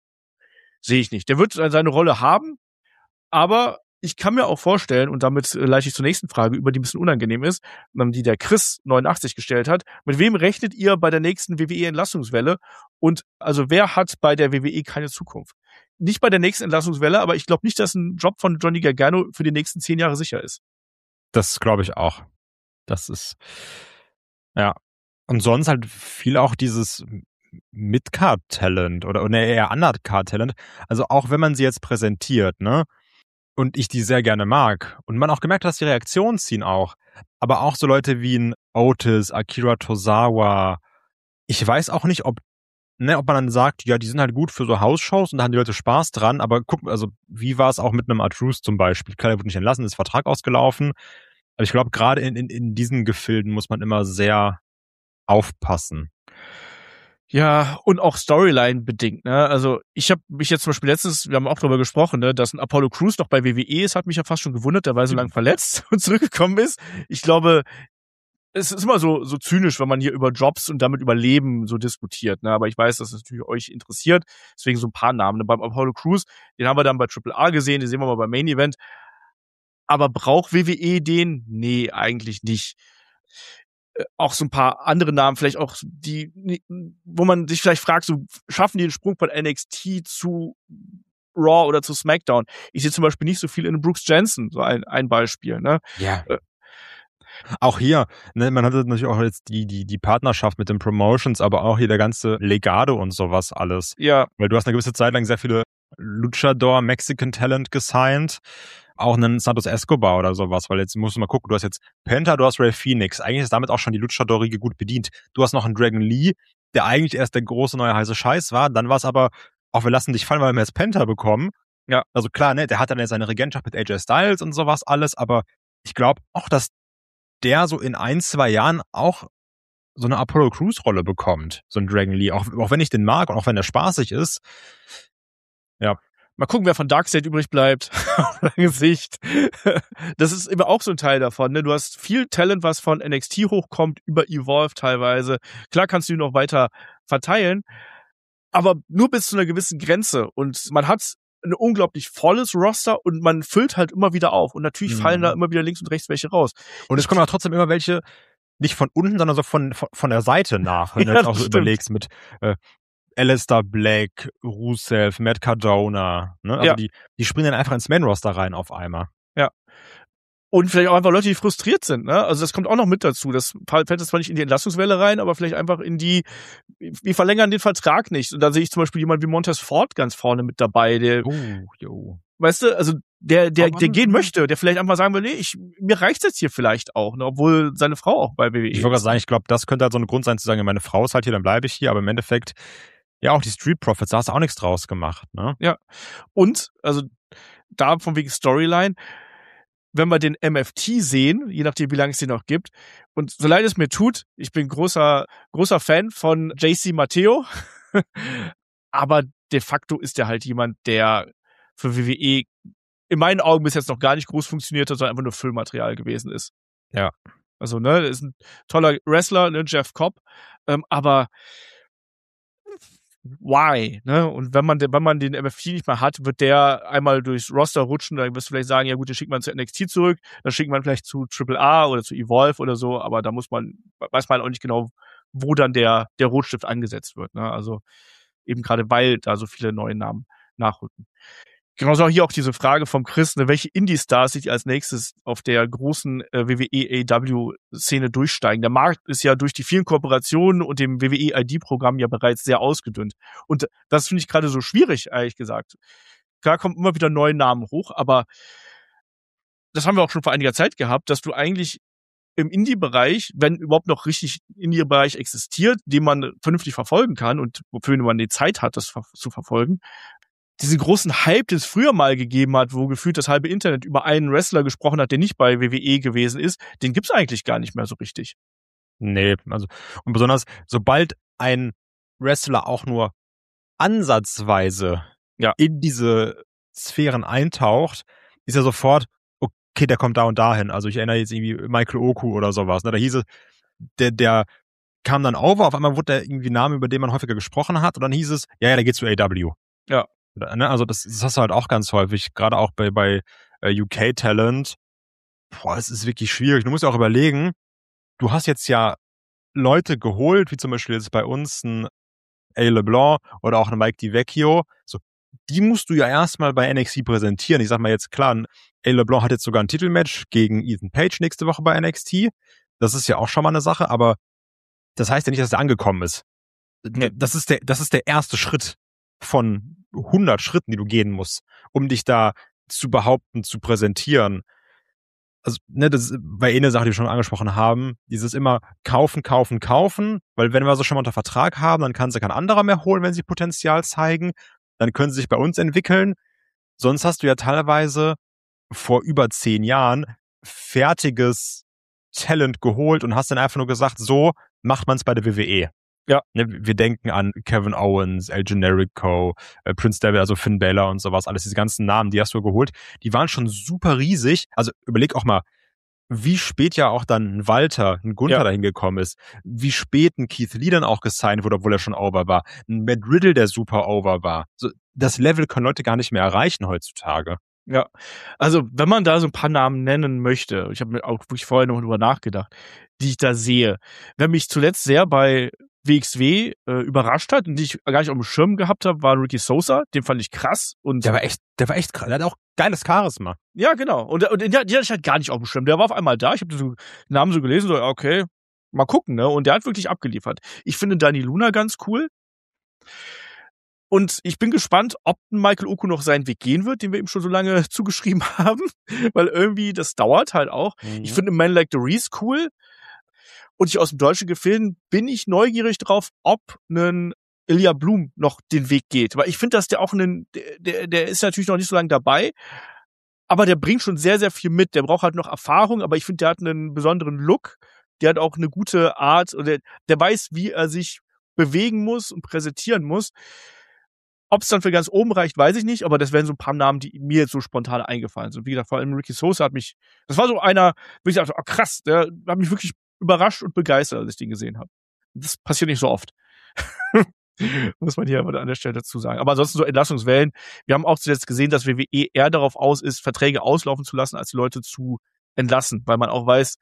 sehe ich nicht. Der wird seine Rolle haben, aber ich kann mir auch vorstellen, und damit leite ich zur nächsten Frage über, die ein bisschen unangenehm ist, die der Chris neunundachtzig gestellt hat. Mit wem rechnet ihr bei der nächsten W W E-Entlassungswelle? Und also wer hat bei der W W E keine Zukunft? Nicht bei der nächsten Entlassungswelle, aber ich glaube nicht, dass ein Job von Johnny Gargano für die nächsten zehn Jahre sicher ist. Das glaube ich auch. Das ist, ja. Und sonst halt viel auch dieses Mid-Card-Talent oder, oder eher Undercard-Talent. Also auch wenn man sie jetzt präsentiert, ne? Und ich die sehr gerne mag. Und man auch gemerkt hat, dass die Reaktionen ziehen auch. Aber auch so Leute wie ein Otis, Akira Tozawa. Ich weiß auch nicht, ob Ne, ob man dann sagt, ja, die sind halt gut für so Hausshows und da haben die Leute Spaß dran, aber guck, also wie war es auch mit einem R-Truth zum Beispiel? Klar, der wurde nicht entlassen, ist Vertrag ausgelaufen, aber ich glaube, gerade in, in, in diesen Gefilden muss man immer sehr aufpassen. Ja, und auch Storyline bedingt, ne? Also ich habe mich jetzt zum Beispiel letztens, wir haben auch darüber gesprochen, ne, dass ein Apollo Crews noch bei W W E ist, hat mich ja fast schon gewundert, der war so lange verletzt und zurückgekommen ist. Ich glaube, es ist immer so, so zynisch, wenn man hier über Jobs und damit über Leben so diskutiert, ne? Aber ich weiß, dass es natürlich euch interessiert. Deswegen so ein paar Namen. Ne? Beim Apollo Crews, den haben wir dann bei Triple A gesehen, den sehen wir mal beim Main Event. Aber braucht W W E den? Nee, eigentlich nicht. Äh, auch so ein paar andere Namen, vielleicht auch die, wo man sich vielleicht fragt, so schaffen die den Sprung von N X T zu Raw oder zu SmackDown. Ich sehe zum Beispiel nicht so viel in Brooks Jensen, so ein, ein Beispiel, ne? Ja. Äh, Auch hier, ne, man hatte natürlich auch jetzt die, die, die Partnerschaft mit den Promotions, aber auch hier der ganze Legado und sowas alles. Ja. Weil du hast eine gewisse Zeit lang sehr viele Luchador, Mexican Talent gesigned. Auch einen Santos Escobar oder sowas, weil jetzt musst du mal gucken, du hast jetzt Penta, du hast Rey Fenix. Eigentlich ist damit auch schon die Luchador-Riege gut bedient. Du hast noch einen Dragon Lee, der eigentlich erst der große neue heiße Scheiß war. Dann war es aber, auch wir lassen dich fallen, weil wir jetzt Penta bekommen. Ja. Also klar, ne, der hat dann jetzt seine Regentschaft mit A J Styles und sowas alles, aber ich glaube auch, dass der so in ein, zwei Jahren auch so eine Apollo Crews Rolle bekommt, so ein Dragon Lee. Auch, auch wenn ich den mag und auch wenn der spaßig ist. Ja. Mal gucken, wer von Darkseid übrig bleibt. Auf lange Sicht. Das ist immer auch so ein Teil davon. Ne? Du hast viel Talent, was von N X T hochkommt, über Evolve teilweise. Klar kannst du ihn noch weiter verteilen, aber nur bis zu einer gewissen Grenze. Und man hat ein unglaublich volles Roster und man füllt halt immer wieder auf. Und natürlich mhm. fallen da immer wieder links und rechts welche raus. Und es kommen auch trotzdem immer welche, nicht von unten, sondern so von, von, von der Seite nach. Wenn ja, du jetzt auch so stimmt. überlegst mit äh, Aleister Black, Rusev, Matt Cardona, ne? Also ja. die, die springen dann einfach ins Main-Roster rein auf einmal. Ja. Und vielleicht auch einfach Leute, die frustriert sind, ne? Also das kommt auch noch mit dazu. Das fällt jetzt zwar nicht in die Entlassungswelle rein, aber vielleicht einfach in die, wir verlängern den Vertrag nicht. Und da sehe ich zum Beispiel jemanden wie Montez Ford ganz vorne mit dabei, der, oh, jo. weißt du, also der, der, der gehen möchte, der vielleicht einfach sagen will, nee, ich, mir reicht's jetzt hier vielleicht auch, ne? Obwohl seine Frau auch bei W W E ist. Ich wollte gerade sagen, ich glaube, das könnte halt so ein Grund sein zu sagen, meine Frau ist halt hier, dann bleibe ich hier, aber im Endeffekt, ja, auch die Street Profits, da hast du auch nichts draus gemacht, ne? Ja. Und, also, da von wegen Storyline, wenn wir den M F T sehen, je nachdem, wie lange es den noch gibt, und so leid es mir tut, ich bin großer, großer Fan von J C Matteo, aber de facto ist er halt jemand, der für W W E in meinen Augen bis jetzt noch gar nicht groß funktioniert hat, sondern einfach nur Füllmaterial gewesen ist. Ja. Also, ne, ist ein toller Wrestler, ne, Jeff Cobb, ähm, aber why, ne? Und wenn man, wenn man den M F T nicht mehr hat, wird der einmal durchs Roster rutschen, dann wirst du vielleicht sagen, ja gut, den schickt man zu N X T zurück, dann schickt man vielleicht zu Triple A oder zu Evolve oder so, aber da muss man, weiß man auch nicht genau, wo dann der, der Rotstift angesetzt wird, ne? Also, eben gerade weil da so viele neue Namen nachrücken. Genauso auch hier auch diese Frage vom Chris, ne, welche Indie-Stars sich als nächstes auf der großen äh, W W E A E W-Szene durchsteigen. Der Markt ist ja durch die vielen Kooperationen und dem W W E I D-Programm ja bereits sehr ausgedünnt. Und das finde ich gerade so schwierig, ehrlich gesagt. Klar kommen immer wieder neue Namen hoch, aber das haben wir auch schon vor einiger Zeit gehabt, dass du eigentlich im Indie-Bereich, wenn überhaupt noch richtig Indie-Bereich existiert, den man vernünftig verfolgen kann und wofür man die Zeit hat, das zu verfolgen, diesen großen Hype, den es früher mal gegeben hat, wo gefühlt das halbe Internet über einen Wrestler gesprochen hat, der nicht bei W W E gewesen ist, den gibt's eigentlich gar nicht mehr so richtig. Nee, also, und besonders, sobald ein Wrestler auch nur ansatzweise ja. in diese Sphären eintaucht, ist er sofort, okay, der kommt da und dahin. Also ich erinnere jetzt irgendwie Michael Oku oder sowas, ne? Da hieß es, der, der kam dann over, auf einmal wurde der irgendwie Name, über den man häufiger gesprochen hat, und dann hieß es, ja, ja, der geht zu A E W. Ja. Also das, das hast du halt auch ganz häufig, gerade auch bei, bei U K-Talent. Boah, es ist wirklich schwierig. Du musst ja auch überlegen, du hast jetzt ja Leute geholt, wie zum Beispiel jetzt bei uns ein A. LeBlanc oder auch ein Mike DiVecchio. So, die musst du ja erstmal bei N X T präsentieren. Ich sag mal jetzt klar, ein A. LeBlanc hat jetzt sogar ein Titelmatch gegen Ethan Page nächste Woche bei N X T. Das ist ja auch schon mal eine Sache, aber das heißt ja nicht, dass er angekommen ist. Das ist der, das ist der erste Schritt von hundert Schritten, die du gehen musst, um dich da zu behaupten, zu präsentieren. Also, ne, das war eh eine Sache, die wir schon angesprochen haben, dieses immer kaufen, kaufen, kaufen, weil wenn wir so schon mal unter Vertrag haben, dann kann sie kein anderer mehr holen, wenn sie Potenzial zeigen, dann können sie sich bei uns entwickeln. Sonst hast du ja teilweise vor über zehn Jahren fertiges Talent geholt und hast dann einfach nur gesagt, so macht man es bei der W W E. Ja. Wir denken an Kevin Owens, El Generico, äh, Prince Devitt, also Finn Balor und sowas, alles diese ganzen Namen, die hast du geholt, die waren schon super riesig. Also überleg auch mal, wie spät ja auch dann ein Walter, ein Gunther ja. dahin gekommen ist, wie spät ein Keith Lee dann auch gesigned wurde, obwohl er schon over war, ein Matt Riddle, der super over war. So, das Level können Leute gar nicht mehr erreichen heutzutage. Ja, also wenn man da so ein paar Namen nennen möchte, ich habe mir auch wirklich vorher noch drüber nachgedacht, die ich da sehe. Wer mich zuletzt sehr bei W X W äh, überrascht hat und die ich gar nicht auf dem Schirm gehabt habe, war Ricky Sosa. Den fand ich krass. Und der war echt, der war echt krass. Der hat auch geiles Charisma. Ja, genau. Und, und den, den hatte ich halt gar nicht auf dem Schirm. Der war auf einmal da. Ich habe den Namen so gelesen, so, okay, mal gucken, ne? Und der hat wirklich abgeliefert. Ich finde Dani Luna ganz cool. Und ich bin gespannt, ob Michael Oku noch seinen Weg gehen wird, den wir ihm schon so lange zugeschrieben haben. Weil irgendwie, das dauert halt auch. Mhm. Ich finde Man Like the Reese cool. Und ich aus dem deutschen Gefilden bin ich neugierig drauf, ob ein Ilya Blum noch den Weg geht. Weil ich finde, dass der auch einen, der, der ist natürlich noch nicht so lange dabei, aber der bringt schon sehr, sehr viel mit. Der braucht halt noch Erfahrung, aber ich finde, der hat einen besonderen Look. Der hat auch eine gute Art und der, der weiß, wie er sich bewegen muss und präsentieren muss. Ob es dann für ganz oben reicht, weiß ich nicht, aber das wären so ein paar Namen, die mir jetzt so spontan eingefallen sind. Wie gesagt, vor allem Ricky Sosa hat mich, das war so einer, wo ich dachte, oh krass, der hat mich wirklich überrascht und begeistert, als ich den gesehen habe. Das passiert nicht so oft. Muss man hier aber an der Stelle dazu sagen. Aber ansonsten so Entlassungswellen. Wir haben auch zuletzt gesehen, dass W W E eher darauf aus ist, Verträge auslaufen zu lassen, als die Leute zu entlassen, weil man auch weiß,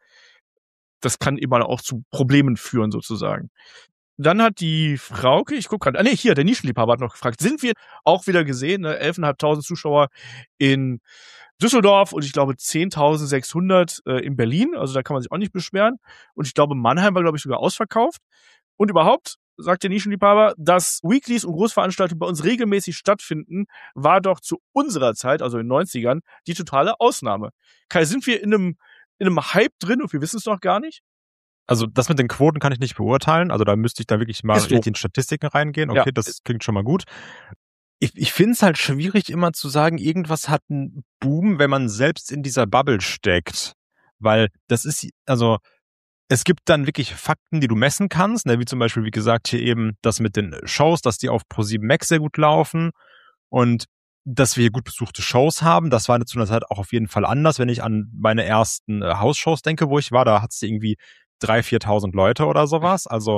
das kann eben auch zu Problemen führen, sozusagen. Dann hat die Frauke, ich gucke gerade, ah nee, hier, der Nischenliebhaber hat noch gefragt, sind wir auch wieder gesehen, ne, elftausendfünfhundert Zuschauer in Düsseldorf und ich glaube zehntausendsechshundert äh, in Berlin, also da kann man sich auch nicht beschweren. Und ich glaube, Mannheim war, glaube ich, sogar ausverkauft. Und überhaupt, sagt der Nischenliebhaber, dass Weeklies und Großveranstaltungen bei uns regelmäßig stattfinden, war doch zu unserer Zeit, also in den neunzigern, die totale Ausnahme. Kai, sind wir in einem, in einem Hype drin und wir wissen es noch gar nicht? Also das mit den Quoten kann ich nicht beurteilen. Also da müsste ich da wirklich mal so in Statistiken reingehen. Okay, ja. Das klingt schon mal gut. Ich, ich finde es halt schwierig, immer zu sagen, irgendwas hat einen Boom, wenn man selbst in dieser Bubble steckt. Weil das ist, also es gibt dann wirklich Fakten, die du messen kannst, ne? Wie zum Beispiel, wie gesagt, hier eben das mit den Shows, dass die auf ProSieben Max sehr gut laufen und dass wir gut besuchte Shows haben. Das war zu einer Zeit auch auf jeden Fall anders, wenn ich an meine ersten äh, Hausshows denke, wo ich war. Da hat es irgendwie dreitausend, viertausend Leute oder sowas. Also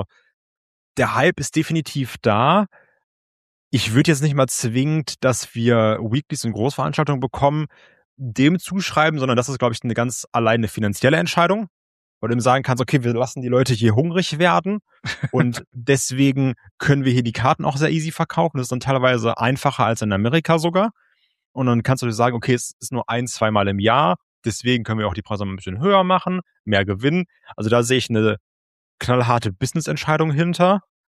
der Hype ist definitiv da. Ich würde jetzt nicht mal zwingend, dass wir Weeklies und Großveranstaltungen bekommen, dem zuschreiben, sondern das ist, glaube ich, eine ganz alleine finanzielle Entscheidung, weil du eben sagen kannst, okay, wir lassen die Leute hier hungrig werden und deswegen können wir hier die Karten auch sehr easy verkaufen. Das ist dann teilweise einfacher als in Amerika sogar. Und dann kannst du dir sagen, okay, es ist nur ein, zweimal im Jahr, deswegen können wir auch die Preise ein bisschen höher machen, mehr Gewinn. Also da sehe ich eine knallharte Business-Entscheidung hinter.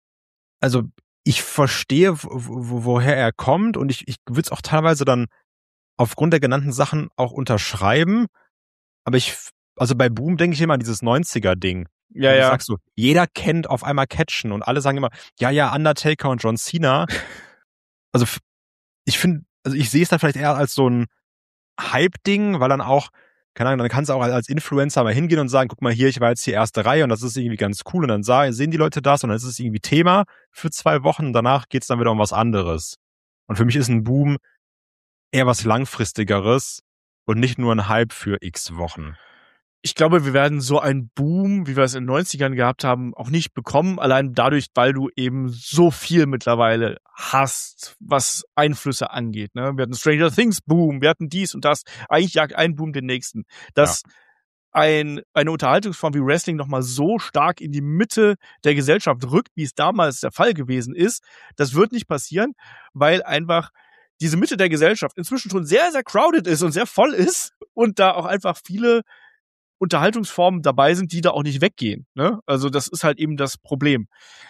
Also ich verstehe, wo, woher er kommt und ich, ich würde es auch teilweise dann aufgrund der genannten Sachen auch unterschreiben. Aber ich, also bei Boom denke ich immer an dieses neunziger-Ding. Ja, ja. Sagst du, jeder kennt auf einmal Catchen und alle sagen immer, ja, ja, Undertaker und John Cena. Also ich finde, also ich sehe es dann vielleicht eher als so ein Hype-Ding, weil dann auch, keine Ahnung, dann kannst du auch als Influencer mal hingehen und sagen, guck mal hier, ich war jetzt die erste Reihe und das ist irgendwie ganz cool und dann sehen die Leute das und dann ist es irgendwie Thema für zwei Wochen und danach geht's dann wieder um was anderes. Und für mich ist ein Boom eher was Langfristigeres und nicht nur ein Hype für x Wochen. Ich glaube, wir werden so einen Boom, wie wir es in den neunzigern gehabt haben, auch nicht bekommen. Allein dadurch, weil du eben so viel mittlerweile hast, was Einflüsse angeht. Ne? Wir hatten Stranger Things Boom, wir hatten dies und das. Eigentlich jagt ein Boom den nächsten. Dass ja. ein, eine Unterhaltungsform wie Wrestling nochmal so stark in die Mitte der Gesellschaft rückt, wie es damals der Fall gewesen ist, das wird nicht passieren, weil einfach diese Mitte der Gesellschaft inzwischen schon sehr, sehr crowded ist und sehr voll ist und da auch einfach viele Unterhaltungsformen dabei sind, die da auch nicht weggehen. Ne? Also das ist halt eben das Problem.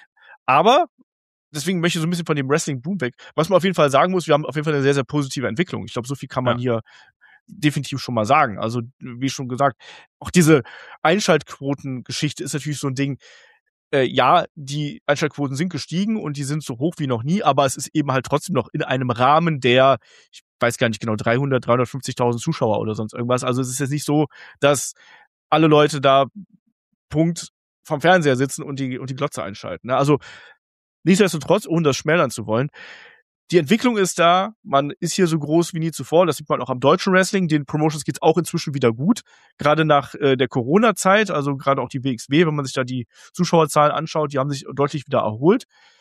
Aber deswegen möchte ich so ein bisschen von dem Wrestling-Boom weg. Was man auf jeden Fall sagen muss, wir haben auf jeden Fall eine sehr, sehr positive Entwicklung. Ich glaube, so viel kann man ja. hier definitiv schon mal sagen. Also wie schon gesagt, auch diese Einschaltquoten-Geschichte ist natürlich so ein Ding, äh, ja, die Einschaltquoten sind gestiegen und die sind so hoch wie noch nie, aber es ist eben halt trotzdem noch in einem Rahmen, der, ich weiß gar nicht genau, dreihundert, dreihundertfünfzigtausend Zuschauer oder sonst irgendwas. Also es ist jetzt nicht so, dass alle Leute da Punkt vom Fernseher sitzen und die, und die Glotze einschalten. Also nichtsdestotrotz, ohne das schmälern zu wollen, die Entwicklung ist da, man ist hier so groß wie nie zuvor, das sieht man auch am deutschen Wrestling, den Promotions geht's auch inzwischen wieder gut, gerade nach äh, der Corona-Zeit, also gerade auch die W X W, wenn man sich da die Zuschauerzahlen anschaut, die haben sich deutlich wieder erholt.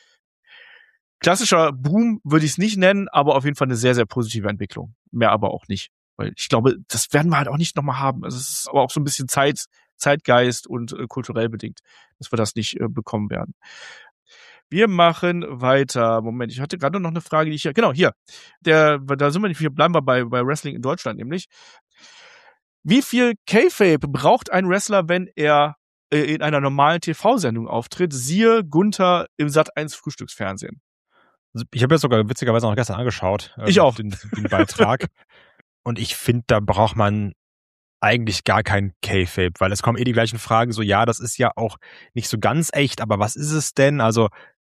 Klassischer Boom würde ich es nicht nennen, aber auf jeden Fall eine sehr, sehr positive Entwicklung. Mehr aber auch nicht, weil ich glaube, das werden wir halt auch nicht nochmal haben. Also es ist aber auch so ein bisschen Zeit, Zeitgeist und äh, kulturell bedingt, dass wir das nicht äh, bekommen werden. Wir machen weiter. Moment, ich hatte gerade noch eine Frage, die ich hier, genau, hier. Der, da sind wir nicht, wir bleiben wir bei, bei Wrestling in Deutschland nämlich. Wie viel Kayfabe braucht ein Wrestler, wenn er äh, in einer normalen T V-Sendung auftritt? Siehe Gunther im Sat eins Frühstücksfernsehen. Also ich habe jetzt sogar witzigerweise noch gestern angeschaut. Äh, Ich auch. Den, den Beitrag. Und ich finde, da braucht man eigentlich gar kein Kayfabe, weil es kommen eh die gleichen Fragen, so ja, das ist ja auch nicht so ganz echt, aber was ist es denn? Also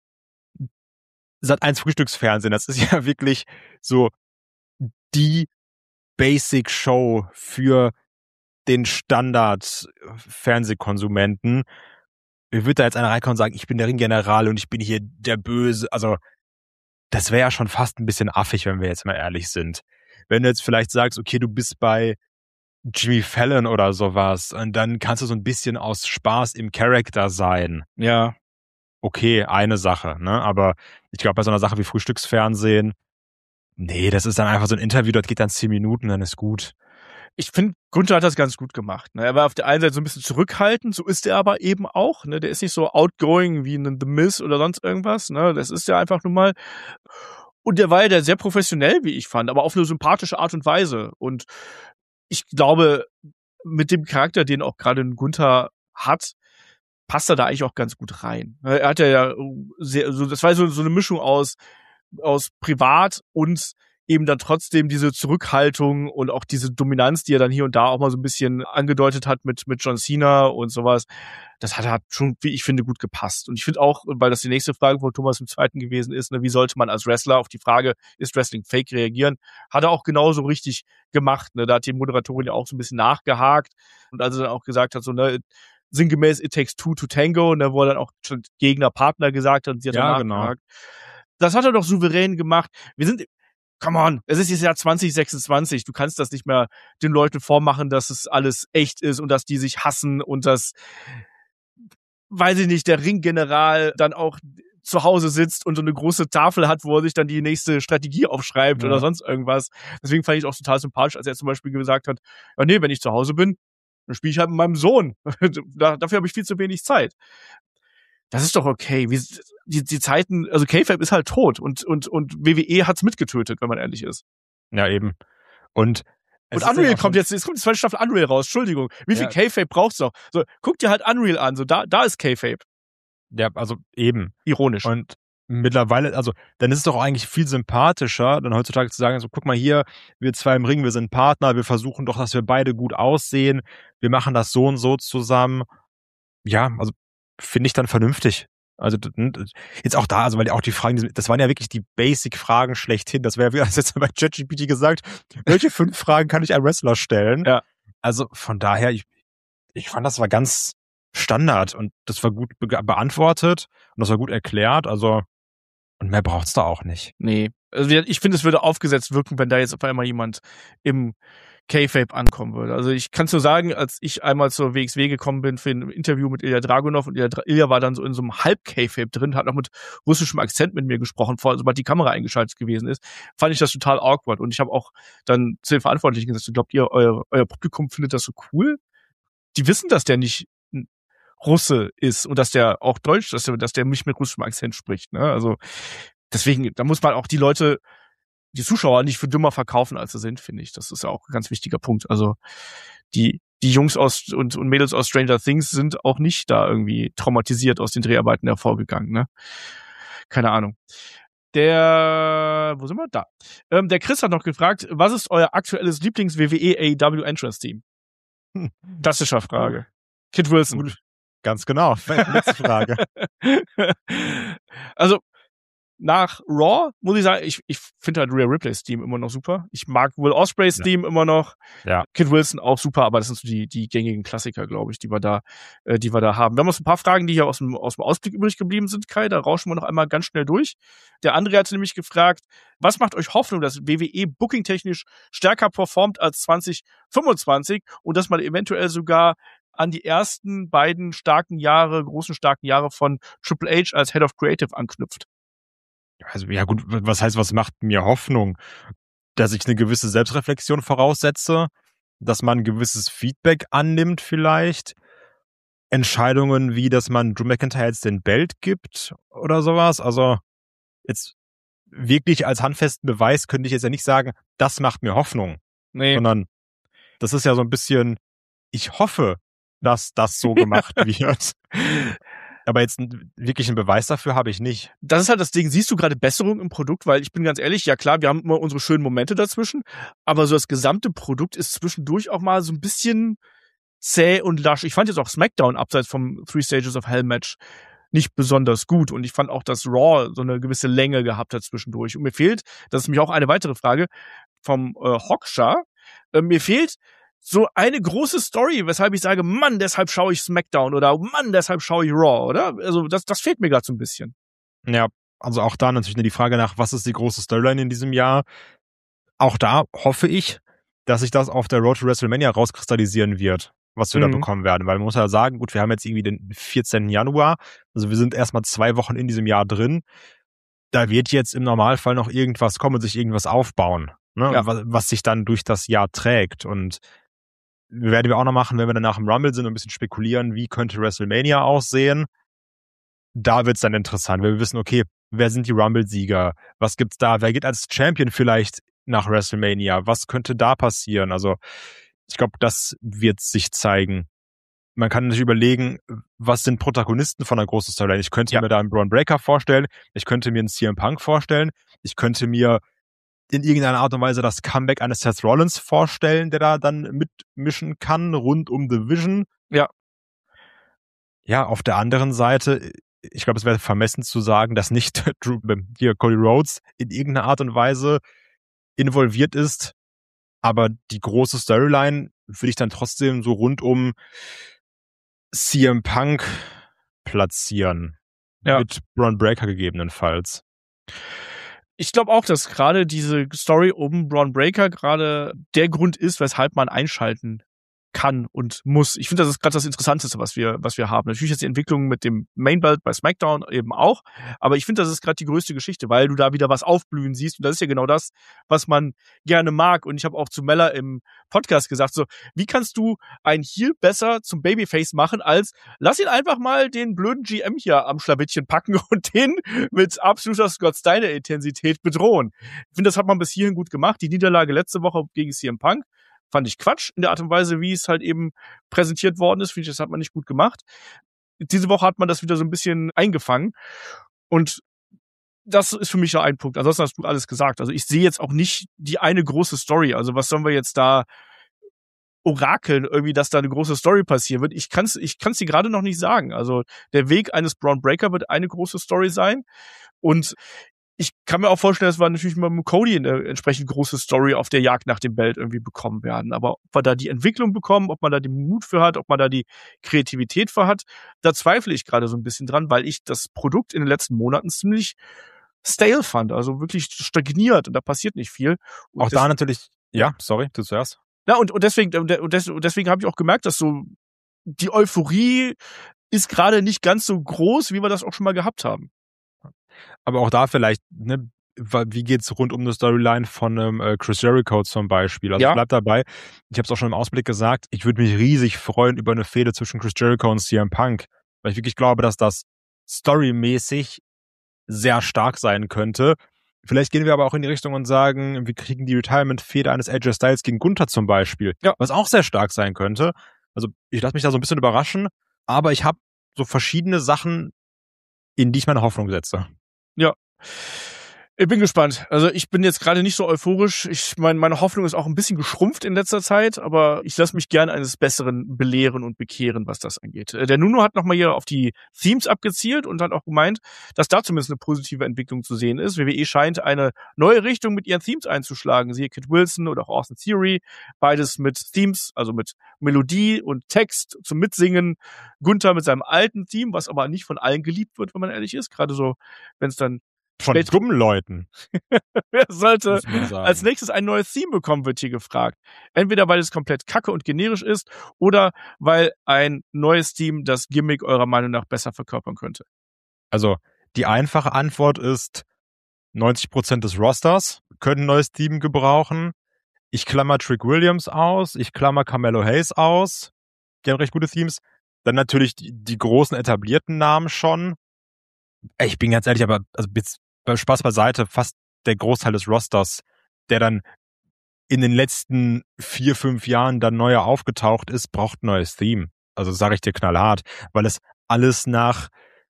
Sat eins Frühstücksfernsehen, das ist ja wirklich so die Basic Show für den Standard-Fernsehkonsumenten. Wie wird da jetzt einer reinkommen und sagen, ich bin der Ringgeneral und ich bin hier der Böse? Also das wäre ja schon fast ein bisschen affig, wenn wir jetzt mal ehrlich sind. Wenn du jetzt vielleicht sagst, okay, du bist bei Jimmy Fallon oder sowas und dann kannst du so ein bisschen aus Spaß im Charakter sein. Ja. Okay, eine Sache, ne? Aber ich glaube, bei so einer Sache wie Frühstücksfernsehen, nee, das ist dann einfach so ein Interview, das geht dann zehn Minuten, dann ist gut. Ich finde, Gunther hat das ganz gut gemacht. Ne? Er war auf der einen Seite so ein bisschen zurückhaltend, so ist er aber eben auch. Ne? Der ist nicht so outgoing wie ein The Miz oder sonst irgendwas. Ne? Das ist ja einfach nun mal. Und der war ja der sehr professionell, wie ich fand, aber auf eine sympathische Art und Weise. Und ich glaube, mit dem Charakter, den auch gerade ein Gunther hat, passt er da eigentlich auch ganz gut rein. Er hat ja sehr, so, das war so, so eine Mischung aus, aus privat und eben dann trotzdem diese Zurückhaltung und auch diese Dominanz, die er dann hier und da auch mal so ein bisschen angedeutet hat mit, mit John Cena und sowas. Das hat, hat schon, wie ich finde, gut gepasst. Und ich finde auch, weil das die nächste Frage von Thomas im Zweiten gewesen ist, ne, wie sollte man als Wrestler auf die Frage, ist Wrestling fake, reagieren, hat er auch genauso richtig gemacht. Ne? Da hat die Moderatorin ja auch so ein bisschen nachgehakt und als er dann auch gesagt hat, so, ne, sinngemäß, it takes two to tango, ne, wo er dann auch schon Gegner, Partner gesagt hat und sie hat ja, dann nachgehakt. Genau. Das hat er doch souverän gemacht. Wir sind, come on, es ist jetzt Jahr zwanzig sechsundzwanzig. Du kannst das nicht mehr den Leuten vormachen, dass es alles echt ist und dass die sich hassen und dass, weiß ich nicht, der Ringgeneral dann auch zu Hause sitzt und so eine große Tafel hat, wo er sich dann die nächste Strategie aufschreibt ja. oder sonst irgendwas. Deswegen fand ich es auch total sympathisch, als er zum Beispiel gesagt hat, ja nee, wenn ich zu Hause bin, dann spiele ich halt mit meinem Sohn. Dafür habe ich viel zu wenig Zeit. Das ist doch okay. Wie, die, die Zeiten, also Kayfabe ist halt tot und, und, und W W E hat's mitgetötet, wenn man ehrlich ist. Ja, eben. Und Und Unreal kommt jetzt, jetzt kommt die zweite Staffel Unreal raus, Entschuldigung. Wie viel ja. Kayfabe braucht's noch? So, guck dir halt Unreal an, so, da, da ist Kayfabe. Ja, also eben. Ironisch. Und mittlerweile, also, dann ist es doch eigentlich viel sympathischer, dann heutzutage zu sagen, so, guck mal hier, wir zwei im Ring, wir sind Partner, wir versuchen doch, dass wir beide gut aussehen, wir machen das so und so zusammen. Ja, also, finde ich dann vernünftig. Also jetzt auch da, also weil auch die Fragen, das waren ja wirklich die Basic-Fragen schlechthin. Das wäre, wie das jetzt bei ChatGPT gesagt, welche fünf Fragen kann ich einem Wrestler stellen? Ja. Also von daher, ich, ich fand, das war ganz Standard und das war gut be- beantwortet und das war gut erklärt. Also und mehr braucht's da auch nicht. Nee, also ich finde, es würde aufgesetzt wirken, wenn da jetzt auf einmal jemand im Kayfabe ankommen würde. Also ich kann nur sagen, als ich einmal zur W X W gekommen bin für ein Interview mit Ilya Dragunov und Ilya, Ilya war dann so in so einem Halb-Kayfabe drin, hat noch mit russischem Akzent mit mir gesprochen, vor, sobald die Kamera eingeschaltet gewesen ist, fand ich das total awkward. Und ich habe auch dann zu den Verantwortlichen gesagt, glaubt ihr, euer, euer Publikum findet das so cool? Die wissen, dass der nicht ein Russe ist und dass der auch Deutsch, dass der, dass der nicht mit russischem Akzent spricht. Ne? Also deswegen, da muss man auch die Leute, die Zuschauer nicht für dümmer verkaufen, als sie sind, finde ich. Das ist ja auch ein ganz wichtiger Punkt. Also die die Jungs aus und, und Mädels aus Stranger Things sind auch nicht da irgendwie traumatisiert aus den Dreharbeiten hervorgegangen. Ne? Keine Ahnung. Der, wo sind wir? Da. Ähm, der Chris hat noch gefragt, was ist euer aktuelles Lieblings-W W E A E W Entrance-Team? Hm. Klassische Frage. Kid Wilson. Gut. Ganz genau. Letzte Frage. Also, nach Raw muss ich sagen, ich, ich finde halt Rhea Ripley's Team immer noch super. Ich mag Will Ospreay's ja. Team immer noch. Ja. Kid Wilson auch super, aber das sind so die, die gängigen Klassiker, glaube ich, die wir da, äh, die wir da haben. Wir haben uns ein paar Fragen, die hier aus dem, aus dem Ausblick übrig geblieben sind, Kai. Da rauschen wir noch einmal ganz schnell durch. Der André hat nämlich gefragt, was macht euch Hoffnung, dass W W E booking-technisch stärker performt als zwanzig fünfundzwanzig und dass man eventuell sogar an die ersten beiden starken Jahre, großen starken Jahre von Triple H als Head of Creative anknüpft? Also ja gut, was heißt, was macht mir Hoffnung? Dass ich eine gewisse Selbstreflexion voraussetze, dass man ein gewisses Feedback annimmt vielleicht Entscheidungen wie, dass man Drew McIntyre jetzt den Belt gibt oder sowas. Also jetzt wirklich als handfesten Beweis könnte ich jetzt ja nicht sagen, das macht mir Hoffnung. Nee. Sondern das ist ja so ein bisschen, ich hoffe, dass das so gemacht wird. Aber jetzt wirklich einen Beweis dafür habe ich nicht. Das ist halt das Ding. Siehst du gerade Besserung im Produkt? Weil ich bin ganz ehrlich, ja klar, wir haben immer unsere schönen Momente dazwischen, aber so das gesamte Produkt ist zwischendurch auch mal so ein bisschen zäh und lasch. Ich fand jetzt auch SmackDown abseits vom Three Stages of Hell Match nicht besonders gut und ich fand auch, dass Raw so eine gewisse Länge gehabt hat zwischendurch. Und mir fehlt, das ist nämlich auch eine weitere Frage vom äh, Hoksha, äh, mir fehlt so eine große Story, weshalb ich sage, Mann, deshalb schaue ich SmackDown oder Mann, deshalb schaue ich Raw, oder? Also das, das fehlt mir gerade so ein bisschen. Ja, also auch da natürlich die Frage nach, was ist die große Storyline in diesem Jahr? Auch da hoffe ich, dass sich das auf der Road to WrestleMania rauskristallisieren wird, was wir mhm. da bekommen werden. Weil man muss ja sagen, gut, wir haben jetzt irgendwie den vierzehnten Januar, also wir sind erstmal zwei Wochen in diesem Jahr drin. Da wird jetzt im Normalfall noch irgendwas kommen und sich irgendwas aufbauen, ne? Ja. was, was sich dann durch das Jahr trägt. Und werden wir auch noch machen, wenn wir dann nach dem Rumble sind und ein bisschen spekulieren, wie könnte WrestleMania aussehen. Da wird's dann interessant, weil wir wissen, okay, wer sind die Rumble-Sieger? Was gibt's da? Wer geht als Champion vielleicht nach WrestleMania? Was könnte da passieren? Also ich glaube, das wird sich zeigen. Man kann sich überlegen, was sind Protagonisten von einer großen Storyline? Ich könnte ja. mir da einen Braun Breaker vorstellen. Ich könnte mir einen C M Punk vorstellen. Ich könnte mir in irgendeiner Art und Weise das Comeback eines Seth Rollins vorstellen, der da dann mitmischen kann, rund um The Vision. Ja. Ja, auf der anderen Seite, ich glaube, es wäre vermessen zu sagen, dass nicht Drew, hier Cody Rhodes in irgendeiner Art und Weise involviert ist, aber die große Storyline würde ich dann trotzdem so rund um C M Punk platzieren. Ja. Mit Braun Breaker gegebenenfalls. Ich glaube auch, dass gerade diese Story um Braun Breaker gerade der Grund ist, weshalb man einschalten kann und muss. Ich finde, das ist gerade das Interessanteste, was wir, was wir haben. Natürlich ist die Entwicklung mit dem Mainbelt bei SmackDown eben auch, aber ich finde, das ist gerade die größte Geschichte, weil du da wieder was aufblühen siehst und das ist ja genau das, was man gerne mag. Und ich habe auch zu Mella im Podcast gesagt, so, wie kannst du ein Heel besser zum Babyface machen, als lass ihn einfach mal den blöden G M hier am Schlawittchen packen und den mit absoluter Scott Steiner-Intensität bedrohen. Ich finde, das hat man bis hierhin gut gemacht. Die Niederlage letzte Woche gegen C M Punk fand ich Quatsch in der Art und Weise, wie es halt eben präsentiert worden ist. Finde ich, das hat man nicht gut gemacht. Diese Woche hat man das wieder so ein bisschen eingefangen. Und das ist für mich ja ein Punkt. Ansonsten hast du alles gesagt. Also ich sehe jetzt auch nicht die eine große Story. Also was sollen wir jetzt da orakeln, irgendwie, dass da eine große Story passieren wird? Ich kann's, ich kann's dir gerade noch nicht sagen. Also der Weg eines Braun Breaker wird eine große Story sein. Und ich kann mir auch vorstellen, dass wir natürlich mit Cody eine entsprechend große Story auf der Jagd nach dem Belt irgendwie bekommen werden. Aber ob wir da die Entwicklung bekommen, ob man da den Mut für hat, ob man da die Kreativität für hat, da zweifle ich gerade so ein bisschen dran, weil ich das Produkt in den letzten Monaten ziemlich stale fand, also wirklich stagniert und da passiert nicht viel. Und auch da natürlich, ja, sorry, du zuerst. Ja, und, und deswegen, und deswegen habe ich auch gemerkt, dass so die Euphorie ist gerade nicht ganz so groß, wie wir das auch schon mal gehabt haben. Aber auch da vielleicht, ne, wie geht's rund um eine Storyline von einem äh, Chris Jericho zum Beispiel? Also ja. Ich bleib dabei. Ich habe es auch schon im Ausblick gesagt. Ich würde mich riesig freuen über eine Fehde zwischen Chris Jericho und C M Punk, weil ich wirklich glaube, dass das storymäßig sehr stark sein könnte. Vielleicht gehen wir aber auch in die Richtung und sagen, wir kriegen die Retirement-Fehde eines A J Styles gegen Gunther zum Beispiel, ja. Was auch sehr stark sein könnte. Also ich lasse mich da so ein bisschen überraschen, aber ich habe so verschiedene Sachen, in die ich meine Hoffnung setze. Ja. Ich bin gespannt. Also ich bin jetzt gerade nicht so euphorisch. Ich meine, meine Hoffnung ist auch ein bisschen geschrumpft in letzter Zeit, aber ich lasse mich gerne eines Besseren belehren und bekehren, was das angeht. Der Nuno hat nochmal hier auf die Themes abgezielt und hat auch gemeint, dass da zumindest eine positive Entwicklung zu sehen ist. W W E scheint eine neue Richtung mit ihren Themes einzuschlagen. Siehe Kid Wilson oder auch Austin Theory. Beides mit Themes, also mit Melodie und Text zum Mitsingen. Gunther mit seinem alten Theme, was aber nicht von allen geliebt wird, wenn man ehrlich ist. Gerade so, wenn es dann von dummen Leuten. Wer sollte als nächstes ein neues Theme bekommen, wird hier gefragt. Entweder weil es komplett kacke und generisch ist oder weil ein neues Theme das Gimmick eurer Meinung nach besser verkörpern könnte. Also die einfache Antwort ist, neunzig Prozent des Rosters können ein neues Theme gebrauchen. Ich klammer Trick Williams aus, ich klammer Carmelo Hayes aus. Die haben recht gute Themes. Dann natürlich die, die großen etablierten Namen schon. Ich bin ganz ehrlich, aber also jetzt beim Spaß beiseite, fast der Großteil des Rosters, der dann in den letzten vier, fünf Jahren dann neuer aufgetaucht ist, braucht ein neues Theme. Also sage ich dir knallhart, weil es alles nach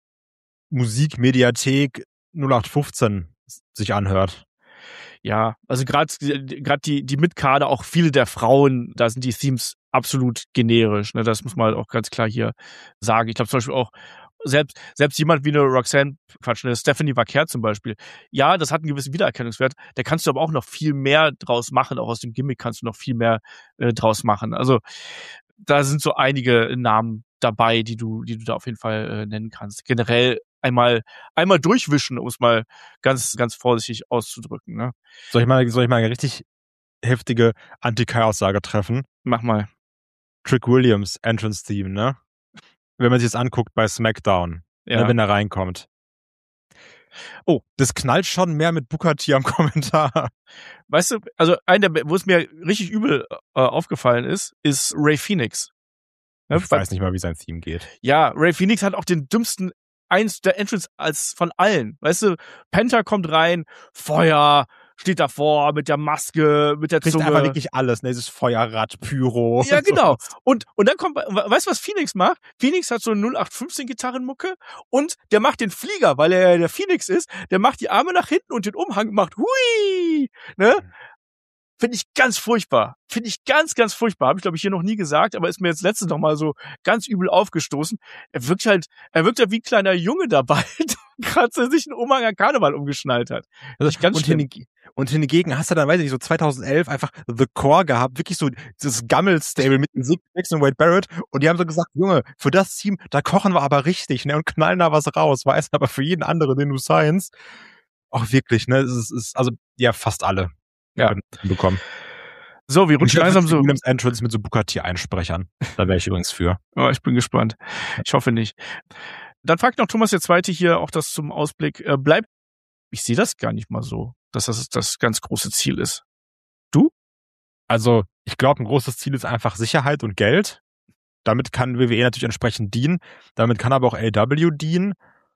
Musikmediathek null acht fünfzehn sich anhört. Ja, also gerade gerade die die Mitkader, auch viele der Frauen, da sind die Themes absolut generisch. Ne? Das muss man halt auch ganz klar hier sagen. Ich glaube zum Beispiel auch, selbst selbst jemand wie eine Roxanne, Quatsch, eine Stephanie Vaquer zum Beispiel, ja, das hat einen gewissen Wiedererkennungswert, da kannst du aber auch noch viel mehr draus machen, auch aus dem Gimmick kannst du noch viel mehr äh, draus machen. Also da sind so einige Namen dabei, die du die du da auf jeden Fall äh, nennen kannst. Generell einmal einmal durchwischen, um es mal ganz ganz vorsichtig auszudrücken. Ne? Soll ich mal soll ich mal eine richtig heftige Anti-Kai-Aussage treffen? Mach mal. Trick Williams Entrance Theme, ne? Wenn man sich das anguckt bei SmackDown, Ja. ne, wenn er reinkommt. Oh, das knallt schon mehr mit Booker T am Kommentar. Weißt du, also einer, wo es mir richtig übel äh, aufgefallen ist, ist Ray Phoenix. Ne? Ich weiß nicht mal, wie sein Theme geht. Ja, Ray Phoenix hat auch den dümmsten eins der Entrance als von allen. Weißt du, Penta kommt rein, Feuer, steht davor mit der Maske, mit der Kriegt Zunge. einfach wirklich alles, ne? Dieses Feuerrad, Pyro. Ja, und genau. sowas. Und, und dann kommt, weißt du, was Phoenix macht? Phoenix hat so eine null acht fünfzehn Gitarrenmucke und der macht den Flieger, weil er der Phoenix ist, der macht die Arme nach hinten und den Umhang macht hui, ne? Finde ich ganz furchtbar. Finde ich ganz, ganz furchtbar. Habe ich, glaube ich, hier noch nie gesagt, aber ist mir jetzt letztens noch mal so ganz übel aufgestoßen. Er wirkt halt, er wirkt ja wie ein kleiner Junge dabei, der gerade sich einen Umhang an Karneval umgeschnallt hat. Also, ganz und, schlimm. hin, und hingegen hast du dann, weiß ich nicht, so zweitausendelf einfach The Core gehabt, wirklich so dieses Gammel-Stable mit Zig Jackson und Wade Barrett und die haben so gesagt, Junge, für das Team, da kochen wir aber richtig, ne, und knallen da was raus, weißt du, aber für jeden anderen, den du signst, auch wirklich, ne, es ist, ist also, ja, fast alle. Ja. Bekommen. So, wir rutschen langsam so. Williams Entrance mit so Booker T-Einsprechern. Da wäre ich übrigens für. Oh, ich bin gespannt. Ich hoffe nicht. Dann fragt noch Thomas der Zweite hier auch das zum Ausblick. Äh, bleibt, ich sehe das gar nicht mal so, dass das das ganz große Ziel ist. Du? Also, ich glaube, ein großes Ziel ist einfach Sicherheit und Geld. Damit kann W W E natürlich entsprechend dienen. Damit kann aber auch A E W dienen.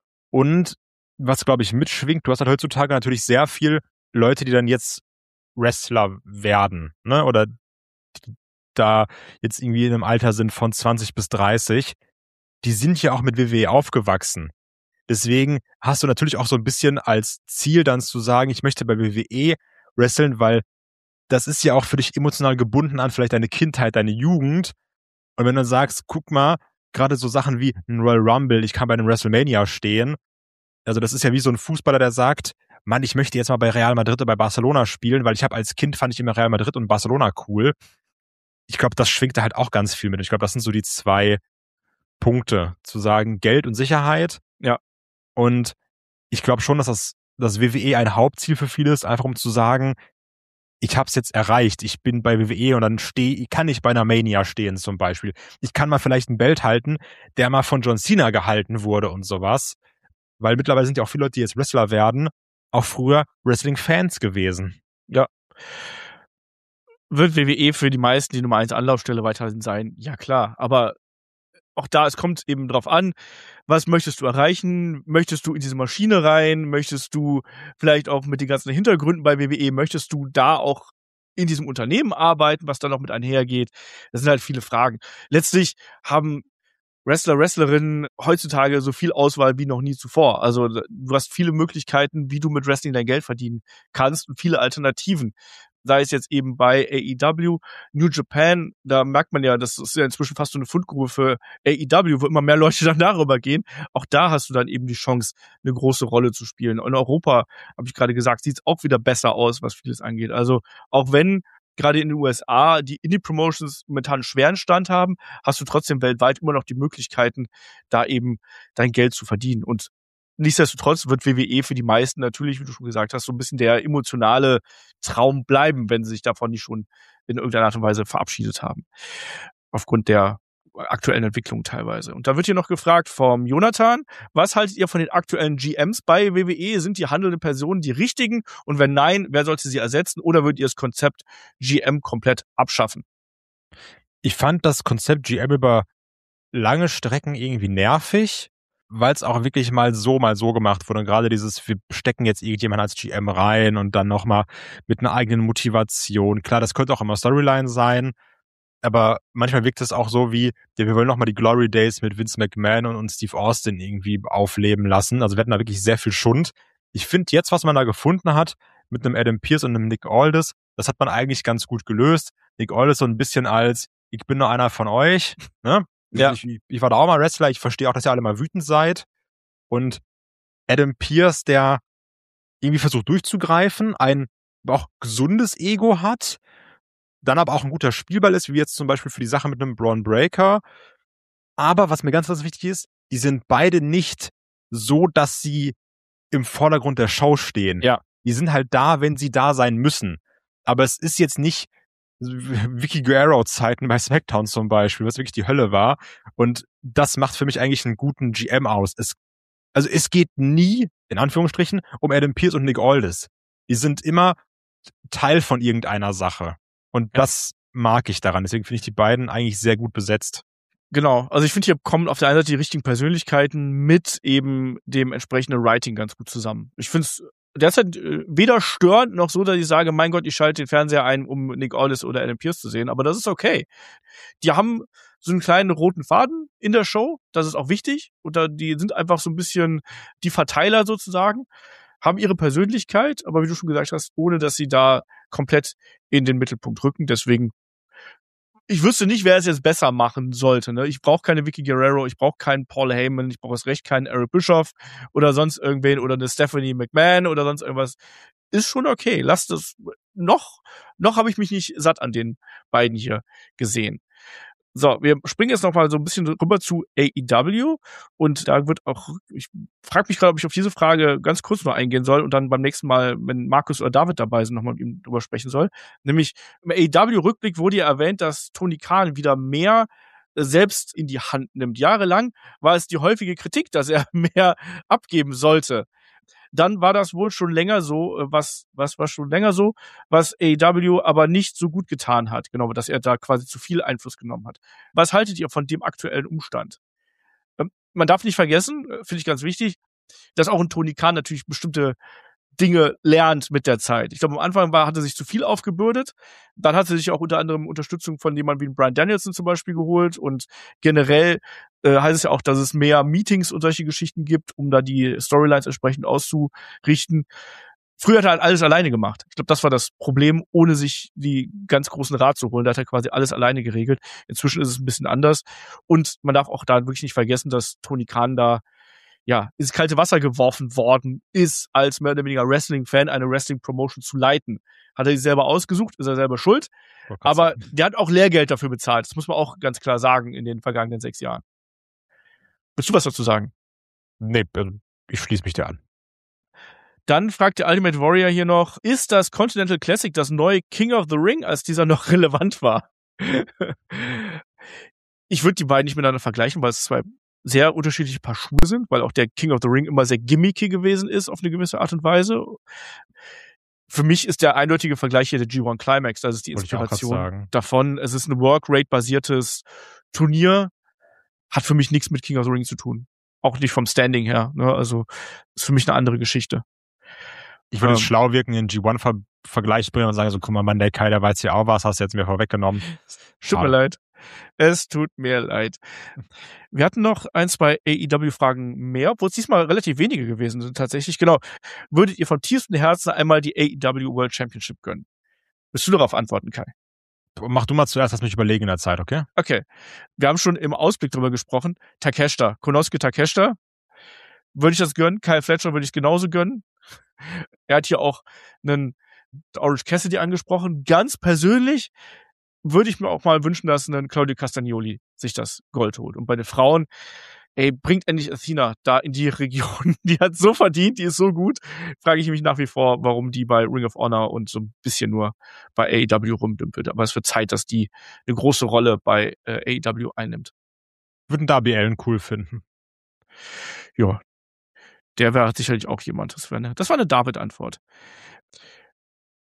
Und was, glaube ich, mitschwingt, du hast halt heutzutage natürlich sehr viel Leute, die dann jetzt Wrestler werden, ne, oder die da jetzt irgendwie in einem Alter sind von zwanzig bis dreißig, die sind ja auch mit W W E aufgewachsen. Deswegen hast du natürlich auch so ein bisschen als Ziel dann zu sagen, ich möchte bei W W E wresteln, weil das ist ja auch für dich emotional gebunden an vielleicht deine Kindheit, deine Jugend. Und wenn du dann sagst, guck mal, gerade so Sachen wie ein Royal Rumble, ich kann bei einem WrestleMania stehen, also das ist ja wie so ein Fußballer, der sagt, Mann, ich möchte jetzt mal bei Real Madrid oder bei Barcelona spielen, weil ich habe als Kind fand ich immer Real Madrid und Barcelona cool. Ich glaube, das schwingt da halt auch ganz viel mit. Ich glaube, das sind so die zwei Punkte, zu sagen, Geld und Sicherheit. Ja. Und ich glaube schon, dass das, das W W E ein Hauptziel für viele ist, einfach um zu sagen, ich habe es jetzt erreicht, ich bin bei W W E und dann stehe, kann ich bei einer Mania stehen zum Beispiel. Ich kann mal vielleicht ein Belt halten, der mal von John Cena gehalten wurde und sowas. Weil mittlerweile sind ja auch viele Leute, die jetzt Wrestler werden, auch früher Wrestling-Fans gewesen. Ja. Wird W W E für die meisten die Nummer eins Anlaufstelle weiterhin sein? Ja, klar. Aber auch da, es kommt eben drauf an, was möchtest du erreichen? Möchtest du in diese Maschine rein? Möchtest du vielleicht auch mit den ganzen Hintergründen bei W W E, möchtest du da auch in diesem Unternehmen arbeiten, was da noch mit einhergeht? Das sind halt viele Fragen. Letztlich haben Wrestler, Wrestlerinnen heutzutage so viel Auswahl wie noch nie zuvor. Also du hast viele Möglichkeiten, wie du mit Wrestling dein Geld verdienen kannst und viele Alternativen. Sei es jetzt eben bei A E W, New Japan, da merkt man ja, das ist ja inzwischen fast so eine Fundgrube für A E W, wo immer mehr Leute dann darüber gehen. Auch da hast du dann eben die Chance, eine große Rolle zu spielen. In Europa, habe ich gerade gesagt, sieht es auch wieder besser aus, was vieles angeht. Also auch wenn gerade in den U S A die Indie-Promotions momentan einen schweren Stand haben, hast du trotzdem weltweit immer noch die Möglichkeiten, da eben dein Geld zu verdienen. Und nichtsdestotrotz wird W W E für die meisten natürlich, wie du schon gesagt hast, so ein bisschen der emotionale Traum bleiben, wenn sie sich davon nicht schon in irgendeiner Art und Weise verabschiedet haben. Aufgrund der aktuellen Entwicklung teilweise. Und da wird hier noch gefragt vom Jonathan, was haltet ihr von den aktuellen G Ms bei W W E? Sind die handelnden Personen die richtigen? Und wenn nein, wer sollte sie ersetzen? Oder würdet ihr das Konzept G M komplett abschaffen? Ich fand das Konzept G M über lange Strecken irgendwie nervig, weil es auch wirklich mal so, mal so gemacht wurde. Und gerade dieses, wir stecken jetzt irgendjemand als G M rein und dann nochmal mit einer eigenen Motivation. Klar, das könnte auch immer Storyline sein, aber manchmal wirkt es auch so wie, ja, wir wollen nochmal die Glory Days mit Vince McMahon und, und Steve Austin irgendwie aufleben lassen. Also wir hatten da wirklich sehr viel Schund. Ich finde jetzt, was man da gefunden hat, mit einem Adam Pearce und einem Nick Aldis, das hat man eigentlich ganz gut gelöst. Nick Aldis so ein bisschen als, ich bin nur einer von euch, ne? Ja. Ich, ich war da auch mal Wrestler, ich verstehe auch, dass ihr alle mal wütend seid. Und Adam Pearce, der irgendwie versucht durchzugreifen, ein auch gesundes Ego hat, dann aber auch ein guter Spielball ist, wie jetzt zum Beispiel für die Sache mit einem Braun Breaker. Aber was mir ganz, ganz wichtig ist, die sind beide nicht so, dass sie im Vordergrund der Show stehen. Ja. Die sind halt da, wenn sie da sein müssen. Aber es ist jetzt nicht Vicky Guerrero-Zeiten bei SmackDown zum Beispiel, was wirklich die Hölle war. Und das macht für mich eigentlich einen guten G M aus. Es, also es geht nie, in Anführungsstrichen, um Adam Pearce und Nick Aldis. Die sind immer Teil von irgendeiner Sache. Und ja. das mag ich daran. Deswegen finde ich die beiden eigentlich sehr gut besetzt. Genau. Also ich finde, hier kommen auf der einen Seite die richtigen Persönlichkeiten mit eben dem entsprechenden Writing ganz gut zusammen. Ich finde es derzeit weder störend noch so, dass ich sage, mein Gott, ich schalte den Fernseher ein, um Nick Aldis oder Adam Pearce zu sehen. Aber das ist okay. Die haben so einen kleinen roten Faden in der Show. Das ist auch wichtig. Und da, die sind einfach so ein bisschen die Verteiler sozusagen, haben ihre Persönlichkeit, aber wie du schon gesagt hast, ohne dass sie da komplett in den Mittelpunkt rücken. Deswegen, ich wüsste nicht, wer es jetzt besser machen sollte. Ne? Ich brauche keine Vicky Guerrero, ich brauche keinen Paul Heyman, ich brauche erst recht keinen Eric Bischoff oder sonst irgendwen oder eine Stephanie McMahon oder sonst irgendwas. Ist schon okay. Lasst das. Noch, noch habe ich mich nicht satt an den beiden hier gesehen. So, wir springen jetzt noch mal so ein bisschen rüber zu A E W und da wird auch, ich frage mich gerade, ob ich auf diese Frage ganz kurz noch eingehen soll und dann beim nächsten Mal, wenn Markus oder David dabei sind, nochmal mit ihm drüber sprechen soll. Nämlich im A E W-Rückblick wurde ja erwähnt, dass Tony Khan wieder mehr selbst in die Hand nimmt. Jahrelang war es die häufige Kritik, dass er mehr abgeben sollte. Dann war das wohl schon länger so, was, was war schon länger so, was A E W aber nicht so gut getan hat. Genau, dass er da quasi zu viel Einfluss genommen hat. Was haltet ihr von dem aktuellen Umstand? Man darf nicht vergessen, finde ich ganz wichtig, dass auch ein Tony Khan natürlich bestimmte Dinge lernt mit der Zeit. Ich glaube, am Anfang war, hat er sich zu viel aufgebürdet. Dann hat er sich auch unter anderem Unterstützung von jemandem wie Bryan Danielson zum Beispiel geholt. Und generell äh, heißt es ja auch, dass es mehr Meetings und solche Geschichten gibt, um da die Storylines entsprechend auszurichten. Früher hat er halt alles alleine gemacht. Ich glaube, das war das Problem, ohne sich die ganz großen Rat zu holen. Da hat er quasi alles alleine geregelt. Inzwischen ist es ein bisschen anders. Und man darf auch da wirklich nicht vergessen, dass Tony Khan da ja, ins kalte Wasser geworfen worden ist, als mehr oder weniger Wrestling-Fan eine Wrestling-Promotion zu leiten. Hat er sich selber ausgesucht, ist er selber schuld. Aber sagen. Der hat auch Lehrgeld dafür bezahlt. Das muss man auch ganz klar sagen in den vergangenen sechs Jahren. Willst du was dazu sagen? Nee, ich schließe mich dir an. Dann fragt der Ultimate Warrior hier noch, ist das Continental Classic das neue King of the Ring, als dieser noch relevant war? Ich würde die beiden nicht miteinander vergleichen, weil es zwei sehr unterschiedliche Paar Schuhe sind, weil auch der King of the Ring immer sehr gimmicky gewesen ist auf eine gewisse Art und Weise. Für mich ist der eindeutige Vergleich hier der G eins Climax, das ist die Inspiration davon. Es ist ein Work-Rate-basiertes Turnier, hat für mich nichts mit King of the Ring zu tun. Auch nicht vom Standing her. Ne? Also ist für mich eine andere Geschichte. Ich würde ähm, es schlau wirken, in G eins Ver- Vergleich bringen und sagen so, guck mal, Monday Kai, der weiß ja auch was, hast du jetzt mir vorweggenommen. Tut mir leid. Es tut mir leid. Wir hatten noch ein, zwei A E W-Fragen mehr, obwohl es diesmal relativ wenige gewesen sind tatsächlich. Genau. Würdet ihr von tiefstem Herzen einmal die A E W World Championship gönnen? Willst du darauf antworten, Kai? Mach du mal zuerst, lass mich überlegen in der Zeit, okay? Okay. Wir haben schon im Ausblick drüber gesprochen. Takeshita, Konosuke Takeshita. Würde ich das gönnen? Kyle Fletcher würde ich es genauso gönnen. Er hat hier auch einen Orange Cassidy angesprochen. Ganz persönlich würde ich mir auch mal wünschen, dass ein Claudio Castagnoli sich das Gold holt. Und bei den Frauen, ey, bringt endlich Athena da in die Region. Die hat so verdient, die ist so gut. Frage ich mich nach wie vor, warum die bei Ring of Honor und so ein bisschen nur bei A E W rumdümpelt. Aber es wird Zeit, dass die eine große Rolle bei äh, A E W einnimmt. Würden Darby Allin cool finden. Ja, der wäre sicherlich auch jemand. Das, wär eine, das war eine David-Antwort.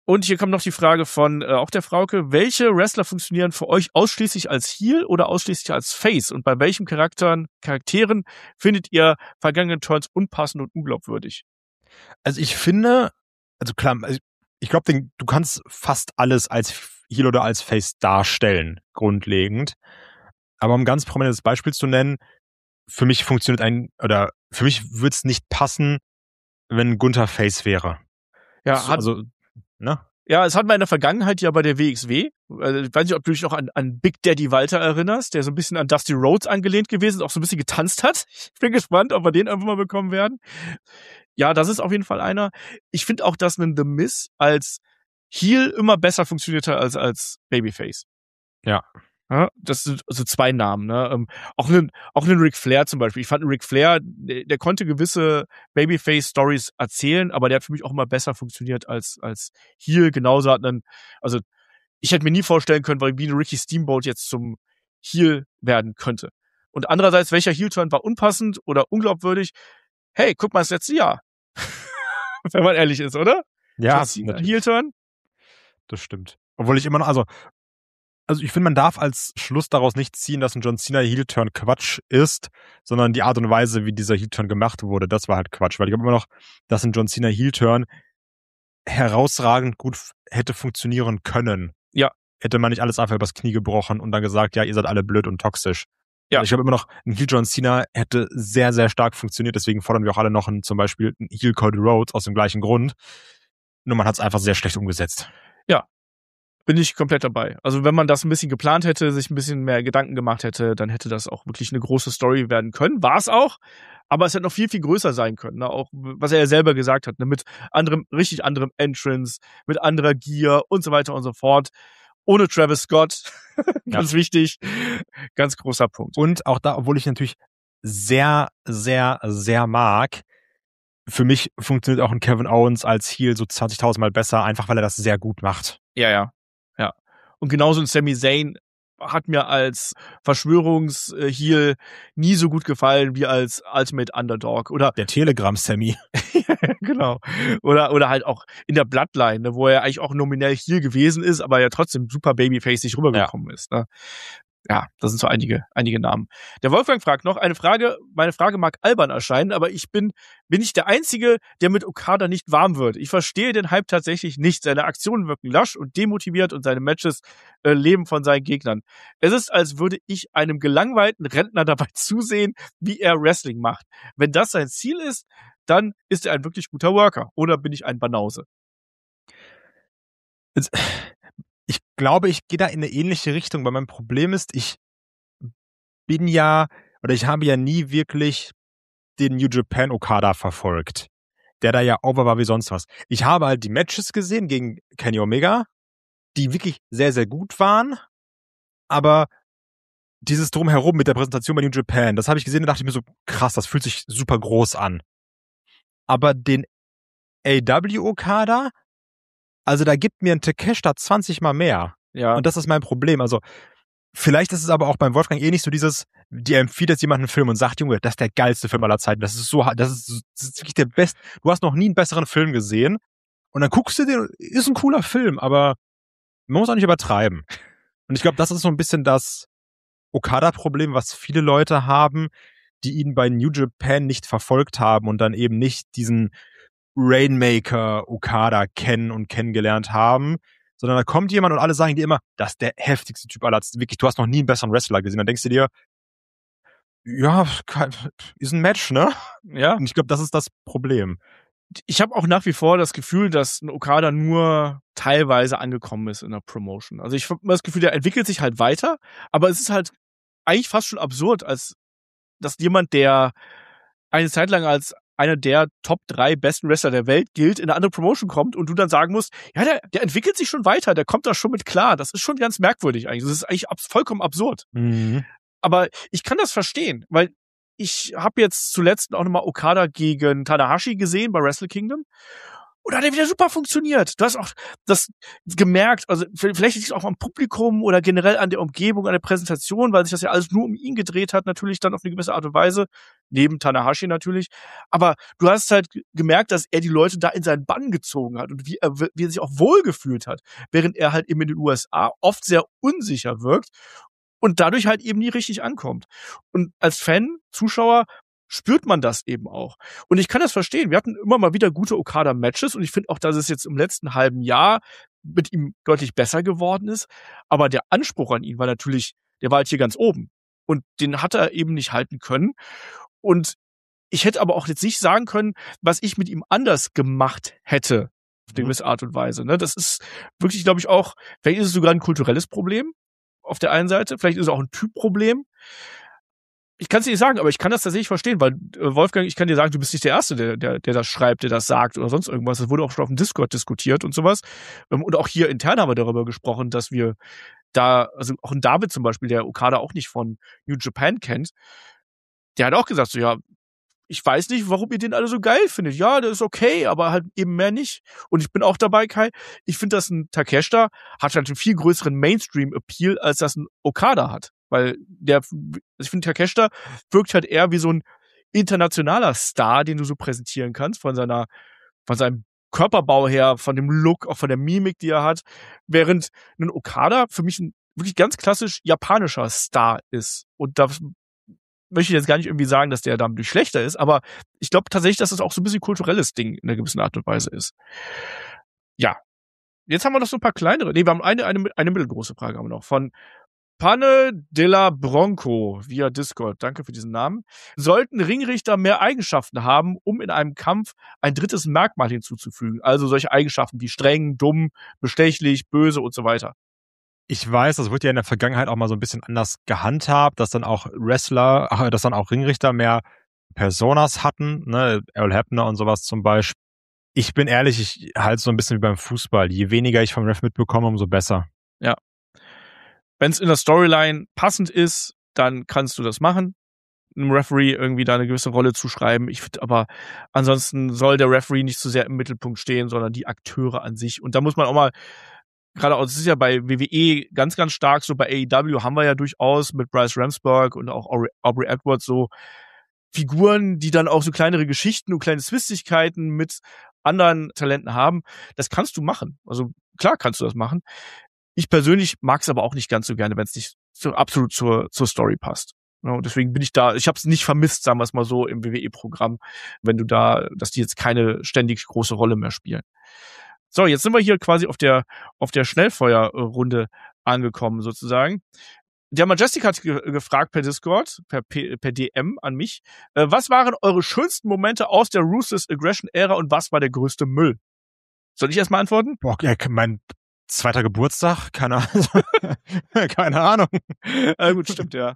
Und hier kommt noch die Frage von äh, auch der Frauke. Welche Wrestler funktionieren für euch ausschließlich als Heel oder ausschließlich als Face? Und bei welchen Charakteren, Charakteren findet ihr vergangene Turns unpassend und unglaubwürdig? Also ich finde, also klar, also ich glaube, du kannst fast alles als Heel oder als Face darstellen, grundlegend. Aber um ein ganz prominentes Beispiel zu nennen, für mich funktioniert ein, oder für mich würde es nicht passen, wenn Gunther Face wäre. Ja, hat, also, ne? Ja, es hat man in der Vergangenheit ja bei der W X W. Also, ich weiß nicht, ob du dich noch an, an Big Daddy Walter erinnerst, der so ein bisschen an Dusty Rhodes angelehnt gewesen ist, auch so ein bisschen getanzt hat. Ich bin gespannt, ob wir den einfach mal bekommen werden. Ja, das ist auf jeden Fall einer. Ich finde auch, dass ein The Miz als Heel immer besser funktionierte als als Babyface. Ja. Ja, das sind also zwei Namen, ne? Ähm, auch einen, auch einen Ric Flair zum Beispiel. Ich fand einen Ric Flair, der, der konnte gewisse Babyface-Stories erzählen, aber der hat für mich auch immer besser funktioniert als, als Heel. Genauso hat einen, also, ich hätte mir nie vorstellen können, wie ein Ricky Steamboat jetzt zum Heel werden könnte. Und andererseits, welcher Heel-Turn war unpassend oder unglaubwürdig? Hey, guck mal das letzte Jahr. Wenn man ehrlich ist, oder? Ja, Heel-Turn? Das stimmt. Obwohl ich immer noch, also, Also ich finde, man darf als Schluss daraus nicht ziehen, dass ein John Cena Heel-Turn Quatsch ist, sondern die Art und Weise, wie dieser Heel-Turn gemacht wurde, das war halt Quatsch. Weil ich glaube immer noch, dass ein John Cena Heel-Turn herausragend gut f- hätte funktionieren können. Ja. Hätte man nicht alles einfach übers Knie gebrochen und dann gesagt, ja, ihr seid alle blöd und toxisch. Ja. Also ich glaube immer noch, ein Heel John Cena hätte sehr, sehr stark funktioniert. Deswegen fordern wir auch alle noch einen, zum Beispiel einen Heel Cody Rhodes aus dem gleichen Grund. Nur man hat es einfach sehr schlecht umgesetzt. Ja. Bin ich komplett dabei. Also wenn man das ein bisschen geplant hätte, sich ein bisschen mehr Gedanken gemacht hätte, dann hätte das auch wirklich eine große Story werden können. War es auch, aber es hätte noch viel, viel größer sein können. Ne? Auch was er ja selber gesagt hat, ne? Mit anderem, richtig anderem Entrance, mit anderer Gear und so weiter und so fort. Ohne Travis Scott. Ganz ja. wichtig. Ganz großer Punkt. Und auch da, obwohl ich natürlich sehr, sehr, sehr mag, für mich funktioniert auch ein Kevin Owens als Heel so zwanzigtausend Mal besser, einfach weil er das sehr gut macht. Ja, ja. Ja. Und genauso ein Sami Zayn hat mir als Verschwörungs-Heel nie so gut gefallen wie als Ultimate Underdog. Oder der Telegram-Sammy. Genau. Oder, oder halt auch in der Bloodline, ne, wo er eigentlich auch nominell Heel gewesen ist, aber ja trotzdem super Babyface rübergekommen ja. ist. Ne? Ja, das sind so einige, einige Namen. Der Wolfgang fragt noch eine Frage. Meine Frage mag albern erscheinen, aber ich bin, bin ich der Einzige, der mit Okada nicht warm wird. Ich verstehe den Hype tatsächlich nicht. Seine Aktionen wirken lasch und demotiviert und seine Matches äh, leben von seinen Gegnern. Es ist, als würde ich einem gelangweilten Rentner dabei zusehen, wie er Wrestling macht. Wenn das sein Ziel ist, dann ist er ein wirklich guter Worker. Oder bin ich ein Banause? Jetzt, ich glaube, ich gehe da in eine ähnliche Richtung, weil mein Problem ist, ich bin ja, oder ich habe ja nie wirklich den New Japan Okada verfolgt, der da ja over war wie sonst was. Ich habe halt die Matches gesehen gegen Kenny Omega, die wirklich sehr, sehr gut waren, aber dieses Drumherum mit der Präsentation bei New Japan, das habe ich gesehen und dachte ich mir so, krass, das fühlt sich super groß an. Aber den A E W Okada, also da gibt mir ein Takeshita zwanzig Mal mehr. Ja. Und das ist mein Problem. Also vielleicht ist es aber auch beim Wolfgang eh nicht so dieses, dir empfiehlt jetzt jemand einen Film und sagt, Junge, das ist der geilste Film aller Zeiten. Das ist so, das ist, das ist wirklich der beste. Du hast noch nie einen besseren Film gesehen. Und dann guckst du den, ist ein cooler Film, aber man muss auch nicht übertreiben. Und ich glaube, das ist so ein bisschen das Okada-Problem, was viele Leute haben, die ihn bei New Japan nicht verfolgt haben und dann eben nicht diesen Rainmaker Okada kennen und kennengelernt haben, sondern da kommt jemand und alle sagen dir immer, das ist der heftigste Typ aller Zeiten. Wirklich, du hast noch nie einen besseren Wrestler gesehen. Dann denkst du dir, ja, ist ein Match, ne? Ja. Und ich glaube, das ist das Problem. Ich habe auch nach wie vor das Gefühl, dass ein Okada nur teilweise angekommen ist in der Promotion. Also ich habe das Gefühl, der entwickelt sich halt weiter, aber es ist halt eigentlich fast schon absurd, als dass jemand, der eine Zeit lang als einer der Top drei besten Wrestler der Welt gilt, in eine andere Promotion kommt und du dann sagen musst, ja, der, der entwickelt sich schon weiter, der kommt da schon mit klar. Das ist schon ganz merkwürdig eigentlich. Das ist eigentlich abs- vollkommen absurd. Mhm. Aber ich kann das verstehen, weil ich habe jetzt zuletzt auch nochmal Okada gegen Tanahashi gesehen bei Wrestle Kingdom Und hat er wieder super funktioniert. Du hast auch das gemerkt, also vielleicht liegt es auch am Publikum oder generell an der Umgebung, an der Präsentation, weil sich das ja alles nur um ihn gedreht hat, natürlich dann auf eine gewisse Art und Weise, neben Tanahashi natürlich. Aber du hast halt gemerkt, dass er die Leute da in seinen Bann gezogen hat und wie er, wie er sich auch wohlgefühlt hat, während er halt eben in den U S A oft sehr unsicher wirkt und dadurch halt eben nie richtig ankommt. Und als Fan, Zuschauer, spürt man das eben auch. Und ich kann das verstehen. Wir hatten immer mal wieder gute Okada-Matches und ich finde auch, dass es jetzt im letzten halben Jahr mit ihm deutlich besser geworden ist. Aber der Anspruch an ihn war natürlich, der war halt hier ganz oben. Und den hat er eben nicht halten können. Und ich hätte aber auch jetzt nicht sagen können, was ich mit ihm anders gemacht hätte, auf eine gewisse Art und Weise. Ne? Das ist wirklich, glaube ich, auch, vielleicht ist es sogar ein kulturelles Problem auf der einen Seite, vielleicht ist es auch ein Typproblem. Ich kann es nicht sagen, aber ich kann das tatsächlich verstehen, weil äh, Wolfgang, ich kann dir sagen, du bist nicht der Erste, der, der, der das schreibt, der das sagt oder sonst irgendwas. Das wurde auch schon auf dem Discord diskutiert und sowas. Ähm, und auch hier intern haben wir darüber gesprochen, dass wir da, also auch ein David zum Beispiel, der Okada auch nicht von New Japan kennt, der hat auch gesagt, so ja, ich weiß nicht, warum ihr den alle so geil findet. Ja, das ist okay, aber halt eben mehr nicht. Und ich bin auch dabei, Kai. Ich finde, dass ein Takeshita hat halt einen viel größeren Mainstream-Appeal, als das ein Okada hat. Weil der, ich finde, Takeshita wirkt halt eher wie so ein internationaler Star, den du so präsentieren kannst, von seiner, von seinem Körperbau her, von dem Look, auch von der Mimik, die er hat. Während ein Okada für mich ein wirklich ganz klassisch japanischer Star ist. Und da möchte ich jetzt gar nicht irgendwie sagen, dass der dadurch schlechter ist, aber ich glaube tatsächlich, dass das auch so ein bisschen kulturelles Ding in einer gewissen Art und Weise ist. Ja. Jetzt haben wir noch so ein paar kleinere. Nee, wir haben eine, eine, eine mittelgroße Frage haben wir noch. Von Panne de la Bronco via Discord. Danke für diesen Namen. Sollten Ringrichter mehr Eigenschaften haben, um in einem Kampf ein drittes Merkmal hinzuzufügen? Also solche Eigenschaften wie streng, dumm, bestechlich, böse und so weiter. Ich weiß, das wurde ja in der Vergangenheit auch mal so ein bisschen anders gehandhabt, dass dann auch Wrestler, dass dann auch Ringrichter mehr Personas hatten, ne, Earl Hebner und sowas zum Beispiel. Ich bin ehrlich, ich halte so ein bisschen wie beim Fußball. Je weniger ich vom Ref mitbekomme, umso besser. Ja. Wenn es in der Storyline passend ist, dann kannst du das machen. Einem Referee irgendwie da eine gewisse Rolle zuschreiben. Ich finde aber, ansonsten soll der Referee nicht zu sehr im Mittelpunkt stehen, sondern die Akteure an sich. Und da muss man auch mal gerade auch, es ist ja bei W W E ganz, ganz stark so, bei A E W haben wir ja durchaus mit Bryce Ramsberg und auch Aubrey Edwards so Figuren, die dann auch so kleinere Geschichten und kleine Zwistigkeiten mit anderen Talenten haben. Das kannst du machen. Also klar kannst du das machen. Ich persönlich mag es aber auch nicht ganz so gerne, wenn es nicht so absolut zur, zur Story passt. Ja, und deswegen bin ich da, ich habe es nicht vermisst, sagen wir es mal so, im W W E-Programm, wenn du da, dass die jetzt keine ständig große Rolle mehr spielen. So, jetzt sind wir hier quasi auf der auf der Schnellfeuerrunde angekommen, sozusagen. Der Majestic hat ge- gefragt per Discord, per, P- per D M an mich, äh, was waren eure schönsten Momente aus der Ruthless Aggression-Ära und was war der größte Müll? Soll ich erst mal antworten? Boah, ja, mein zweiter Geburtstag, keine Ahnung. keine Ahnung. äh, gut, stimmt, ja.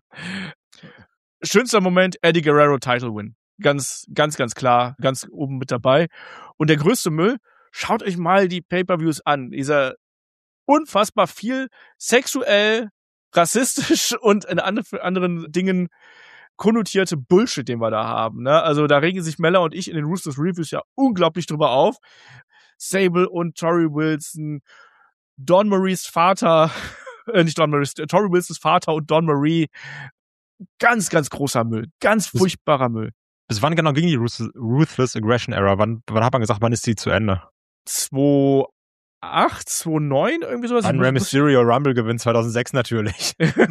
Schönster Moment, Eddie Guerrero Title Win. Ganz, ganz, ganz klar, ganz oben mit dabei. Und der größte Müll, schaut euch mal die Pay-Per-Views an. Dieser unfassbar viel sexuell, rassistisch und in anderen Dingen konnotierte Bullshit, den wir da haben. Ne? Also da regen sich Mella und ich in den Ruthless Reviews ja unglaublich drüber auf. Sable und Tori Wilson, Don Maries Vater, äh, nicht Don Maries, Tori Wilsons Vater und Don Marie. Ganz, ganz großer Müll. Ganz furchtbarer Müll. Bis wann genau ging die Ruthless Aggression Era? Wann, wann hat man gesagt, wann ist die zu Ende? zwei acht, zwei neun, irgendwie sowas. Ein Rey Mysterio Rumble gewinnt zweitausendsechs natürlich.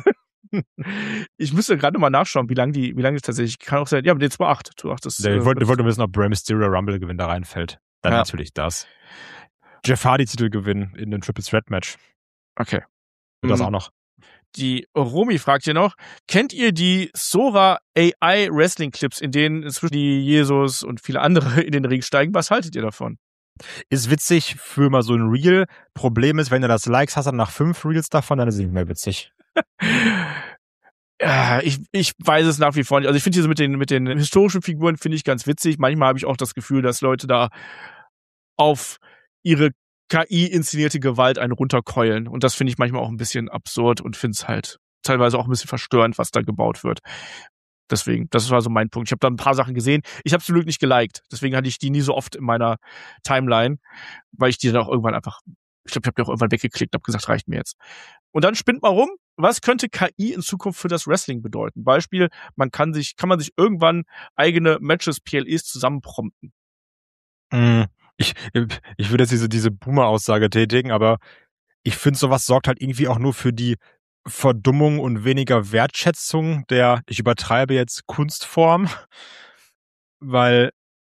Ich müsste gerade mal nachschauen, wie lange die, wie lange das tatsächlich, kann auch sein, ja, aber den zwei acht. zwei acht ist, ja, ich wollte, wollte wissen, ob Rey Mysterio Rumble Gewinn da reinfällt. Dann ja. Natürlich das. Jeff Hardy Titel gewinnen in den Triple Threat Match. Okay. Und das mhm. auch noch. Die Romy fragt hier noch, kennt ihr die Sora A I Wrestling Clips, in denen inzwischen die Jesus und viele andere in den Ring steigen? Was haltet ihr davon? Ist witzig für mal so ein Reel. Problem ist, wenn du das Likes hast, dann nach fünf Reels davon, dann ist es nicht mehr witzig. Ja, ich, ich weiß es nach wie vor nicht. Also ich finde diese mit den, mit den historischen Figuren finde ich ganz witzig. Manchmal habe ich auch das Gefühl, dass Leute da auf ihre K I-inszenierte Gewalt einen runterkeulen. Und das finde ich manchmal auch ein bisschen absurd und finde es halt teilweise auch ein bisschen verstörend, was da gebaut wird. Deswegen, das war so mein Punkt. Ich habe da ein paar Sachen gesehen. Ich habe zum Glück nicht geliked. Deswegen hatte ich die nie so oft in meiner Timeline, weil ich die dann auch irgendwann einfach, ich glaube, ich habe die auch irgendwann weggeklickt und habe gesagt, reicht mir jetzt. Und dann spinnt mal rum, was könnte K I in Zukunft für das Wrestling bedeuten? Beispiel, man kann sich, kann man sich irgendwann eigene Matches, P L Es zusammenprompten. Ich, ich würde jetzt diese, diese Boomer-Aussage tätigen, aber ich finde, sowas sorgt halt irgendwie auch nur für die Verdummung und weniger Wertschätzung der, ich übertreibe jetzt, Kunstform, weil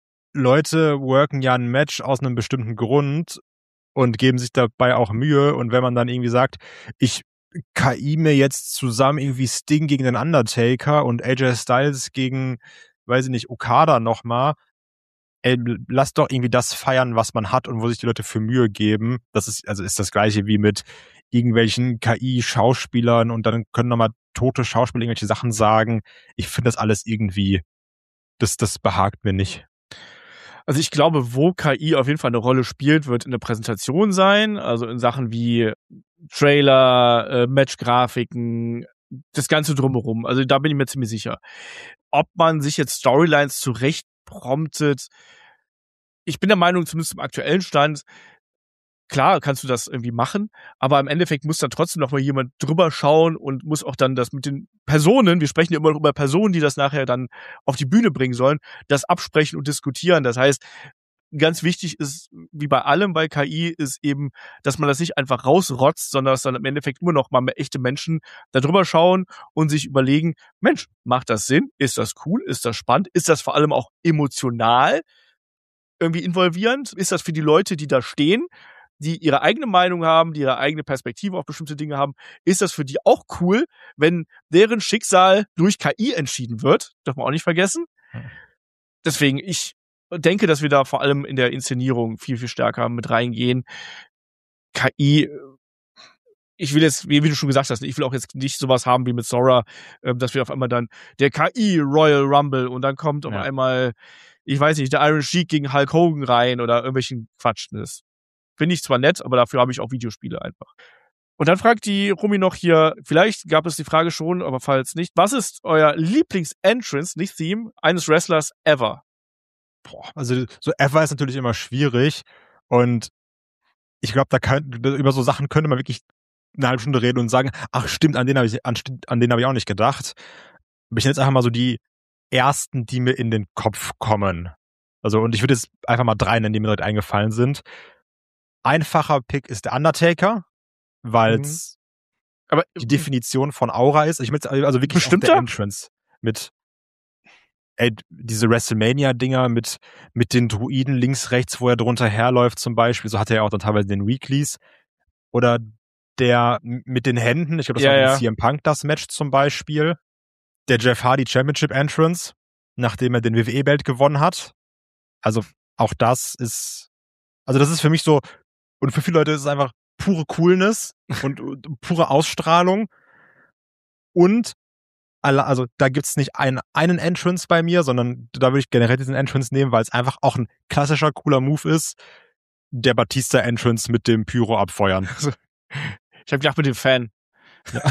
Leute worken ja ein Match aus einem bestimmten Grund und geben sich dabei auch Mühe, und wenn man dann irgendwie sagt, ich K I mir jetzt zusammen irgendwie Sting gegen den Undertaker und A J Styles gegen, weiß ich nicht, Okada nochmal, ey, lass doch irgendwie das feiern, was man hat und wo sich die Leute für Mühe geben. Das ist, also ist das Gleiche wie mit irgendwelchen K I-Schauspielern, und dann können nochmal tote Schauspieler irgendwelche Sachen sagen. Ich finde das alles irgendwie, das, das behagt mir nicht. Also ich glaube, wo K I auf jeden Fall eine Rolle spielt, wird in der Präsentation sein, also in Sachen wie Trailer, äh, Matchgrafiken, das Ganze drumherum. Also da bin ich mir ziemlich sicher. Ob man sich jetzt Storylines zurecht promptet, ich bin der Meinung, zumindest im aktuellen Stand, klar kannst du das irgendwie machen, aber im Endeffekt muss dann trotzdem noch mal jemand drüber schauen und muss auch dann das mit den Personen, wir sprechen ja immer noch über Personen, die das nachher dann auf die Bühne bringen sollen, das absprechen und diskutieren. Das heißt, ganz wichtig ist, wie bei allem bei K I, ist eben, dass man das nicht einfach rausrotzt, sondern dass dann im Endeffekt immer noch mal echte Menschen da drüber schauen und sich überlegen, Mensch, macht das Sinn? Ist das cool? Ist das spannend? Ist das vor allem auch emotional irgendwie involvierend? Ist das für die Leute, die da stehen, die ihre eigene Meinung haben, die ihre eigene Perspektive auf bestimmte Dinge haben, ist das für die auch cool, wenn deren Schicksal durch K I entschieden wird? Darf man auch nicht vergessen. Deswegen, ich denke, dass wir da vor allem in der Inszenierung viel, viel stärker mit reingehen. K I, ich will jetzt, wie du schon gesagt hast, ich will auch jetzt nicht sowas haben wie mit Sora, dass wir auf einmal dann der K I Royal Rumble und dann kommt auf ja. einmal, ich weiß nicht, der Iron Sheik gegen Hulk Hogan rein oder irgendwelchen Quatsch. Das finde ich zwar nett, aber dafür habe ich auch Videospiele einfach. Und dann fragt die Rumi noch hier, vielleicht gab es die Frage schon, aber falls nicht, was ist euer Lieblings-Entrance, nicht Theme, eines Wrestlers ever? Boah, also so ever ist natürlich immer schwierig, und ich glaube, da kann, über so Sachen könnte man wirklich eine halbe Stunde reden und sagen, ach stimmt, an den habe ich, an, an den habe ich auch nicht gedacht. Aber ich nenne jetzt einfach mal so die ersten, die mir in den Kopf kommen. Also, und ich würde jetzt einfach mal drei nennen, die mir direkt eingefallen sind. Einfacher Pick ist der Undertaker, weil es mhm. aber die Definition von Aura ist. Ich meine, also wirklich auch der Entrance mit ey, diese WrestleMania-Dinger mit mit den Druiden links, rechts, wo er drunter herläuft zum Beispiel. So hatte er auch dann teilweise den Weeklies. Oder der mit den Händen, ich glaube, das ja, war ja. C M Punk das Match zum Beispiel. Der Jeff Hardy Championship Entrance, nachdem er den W W E-Belt gewonnen hat. Also auch das ist, also das ist für mich so, und für viele Leute ist es einfach pure Coolness und pure Ausstrahlung. Und also da gibt's nicht einen, einen Entrance bei mir, sondern da würde ich generell diesen Entrance nehmen, weil es einfach auch ein klassischer, cooler Move ist. Der Batista-Entrance mit dem Pyro abfeuern. Also, ich habe gedacht mit dem Fan. Ja.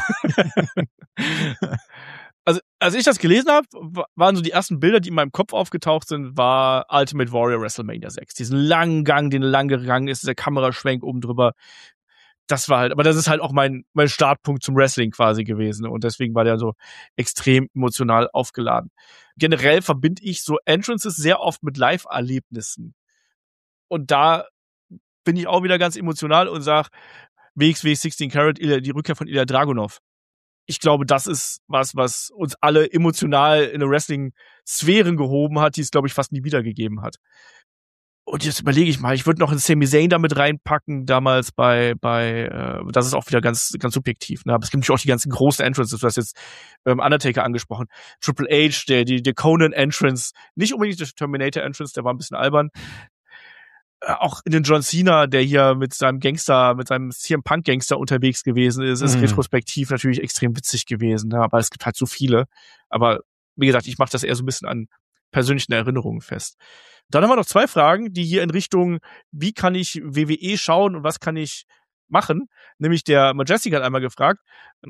Also, als ich das gelesen habe, waren so die ersten Bilder, die in meinem Kopf aufgetaucht sind, war Ultimate Warrior WrestleMania sechs. Diesen langen Gang, den lang gegangen ist, der Kameraschwenk oben drüber. Das war halt, aber das ist halt auch mein, mein Startpunkt zum Wrestling quasi gewesen. Und deswegen war der so extrem emotional aufgeladen. Generell verbinde ich so Entrances sehr oft mit Live-Erlebnissen. Und da bin ich auch wieder ganz emotional und sag, W X W sechzehn Karat, die Rückkehr von Ilya Dragunov. Ich glaube, das ist was, was uns alle emotional in eine Wrestling-Sphären gehoben hat, die es, glaube ich, fast nie wiedergegeben hat. Und jetzt überlege ich mal, ich würde noch einen Sami Zayn damit reinpacken, damals bei, bei, äh, das ist auch wieder ganz, ganz subjektiv, ne? Aber es gibt natürlich auch die ganzen großen Entrances, du hast jetzt ähm, Undertaker angesprochen, Triple H, der, die, der Conan Entrance, nicht unbedingt der Terminator Entrance, der war ein bisschen albern. Äh, auch in den John Cena, der hier mit seinem Gangster, mit seinem C M Punk Gangster unterwegs gewesen ist, ist mhm. retrospektiv natürlich extrem witzig gewesen, ne? Aber es gibt halt so viele. Aber wie gesagt, ich mache das eher so ein bisschen an persönlichen Erinnerungen fest. Dann haben wir noch zwei Fragen, die hier in Richtung, wie kann ich W W E schauen und was kann ich machen? Nämlich der Majestic hat einmal gefragt,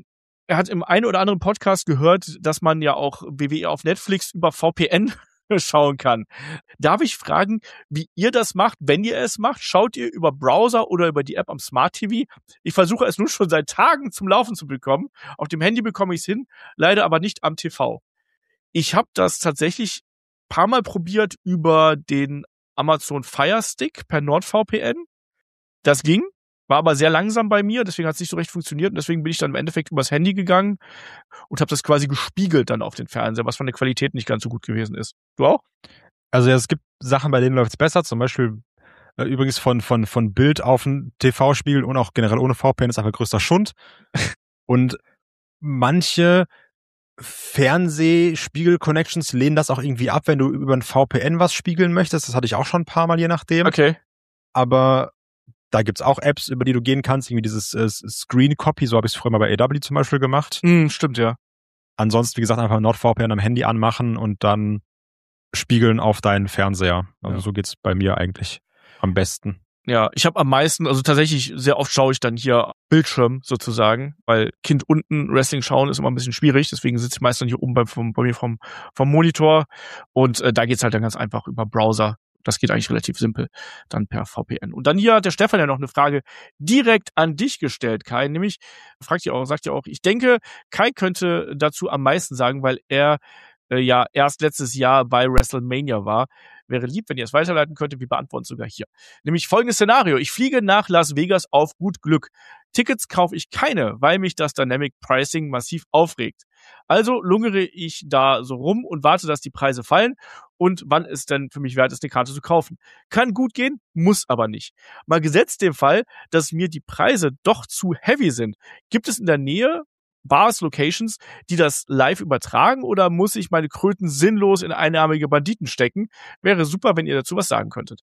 er hat im einen oder anderen Podcast gehört, dass man ja auch W W E auf Netflix über V P N schauen kann. Darf ich fragen, wie ihr das macht, wenn ihr es macht? Schaut ihr über Browser oder über die App am Smart T V? Ich versuche es nun schon seit Tagen zum Laufen zu bekommen. Auf dem Handy bekomme ich es hin, leider aber nicht am T V. Ich habe das tatsächlich ein paar Mal probiert über den Amazon Fire Stick per NordVPN. Das ging, war aber sehr langsam bei mir, deswegen hat es nicht so recht funktioniert und deswegen bin ich dann im Endeffekt übers Handy gegangen und habe das quasi gespiegelt dann auf den Fernseher, was von der Qualität nicht ganz so gut gewesen ist. Du auch? Also ja, es gibt Sachen, bei denen läuft es besser, zum Beispiel äh, übrigens von von von Bild auf den T V spiegeln und auch generell ohne V P N ist einfach größter Schund. Und manche Fernsehspiegel-Connections lehnen das auch irgendwie ab, wenn du über ein V P N was spiegeln möchtest. Das hatte ich auch schon ein paar Mal, je nachdem. Okay. Aber da gibt's auch Apps, über die du gehen kannst. Irgendwie dieses äh, Screen Copy, so habe ich es früher mal bei A W zum Beispiel gemacht. Mm, stimmt, ja. Ansonsten, wie gesagt, einfach NordVPN am Handy anmachen und dann spiegeln auf deinen Fernseher. Also ja. So geht's bei mir eigentlich am besten. Ja, ich habe am meisten, also tatsächlich sehr oft schaue ich dann hier Bildschirm sozusagen, weil Kind unten Wrestling schauen ist immer ein bisschen schwierig, deswegen sitze ich meist dann hier oben bei, vom, bei mir vom, vom Monitor und äh, da geht's halt dann ganz einfach über Browser. Das geht eigentlich relativ simpel, dann per V P N. Und dann hier hat der Stefan ja noch eine Frage direkt an dich gestellt, Kai, nämlich, fragt ihr auch, sagt ihr auch, ich denke, Kai könnte dazu am meisten sagen, weil er äh, ja erst letztes Jahr bei WrestleMania war. Wäre lieb, wenn ihr es weiterleiten könntet. Wir beantworten es sogar hier. Nämlich folgendes Szenario. Ich fliege nach Las Vegas auf gut Glück. Tickets kaufe ich keine, weil mich das Dynamic Pricing massiv aufregt. Also lungere ich da so rum und warte, dass die Preise fallen und wann es denn für mich wert ist, eine Karte zu kaufen. Kann gut gehen, muss aber nicht. Mal gesetzt den Fall, dass mir die Preise doch zu heavy sind. Gibt es in der Nähe Bars, Locations, die das live übertragen oder muss ich meine Kröten sinnlos in einarmige Banditen stecken? Wäre super, wenn ihr dazu was sagen könntet.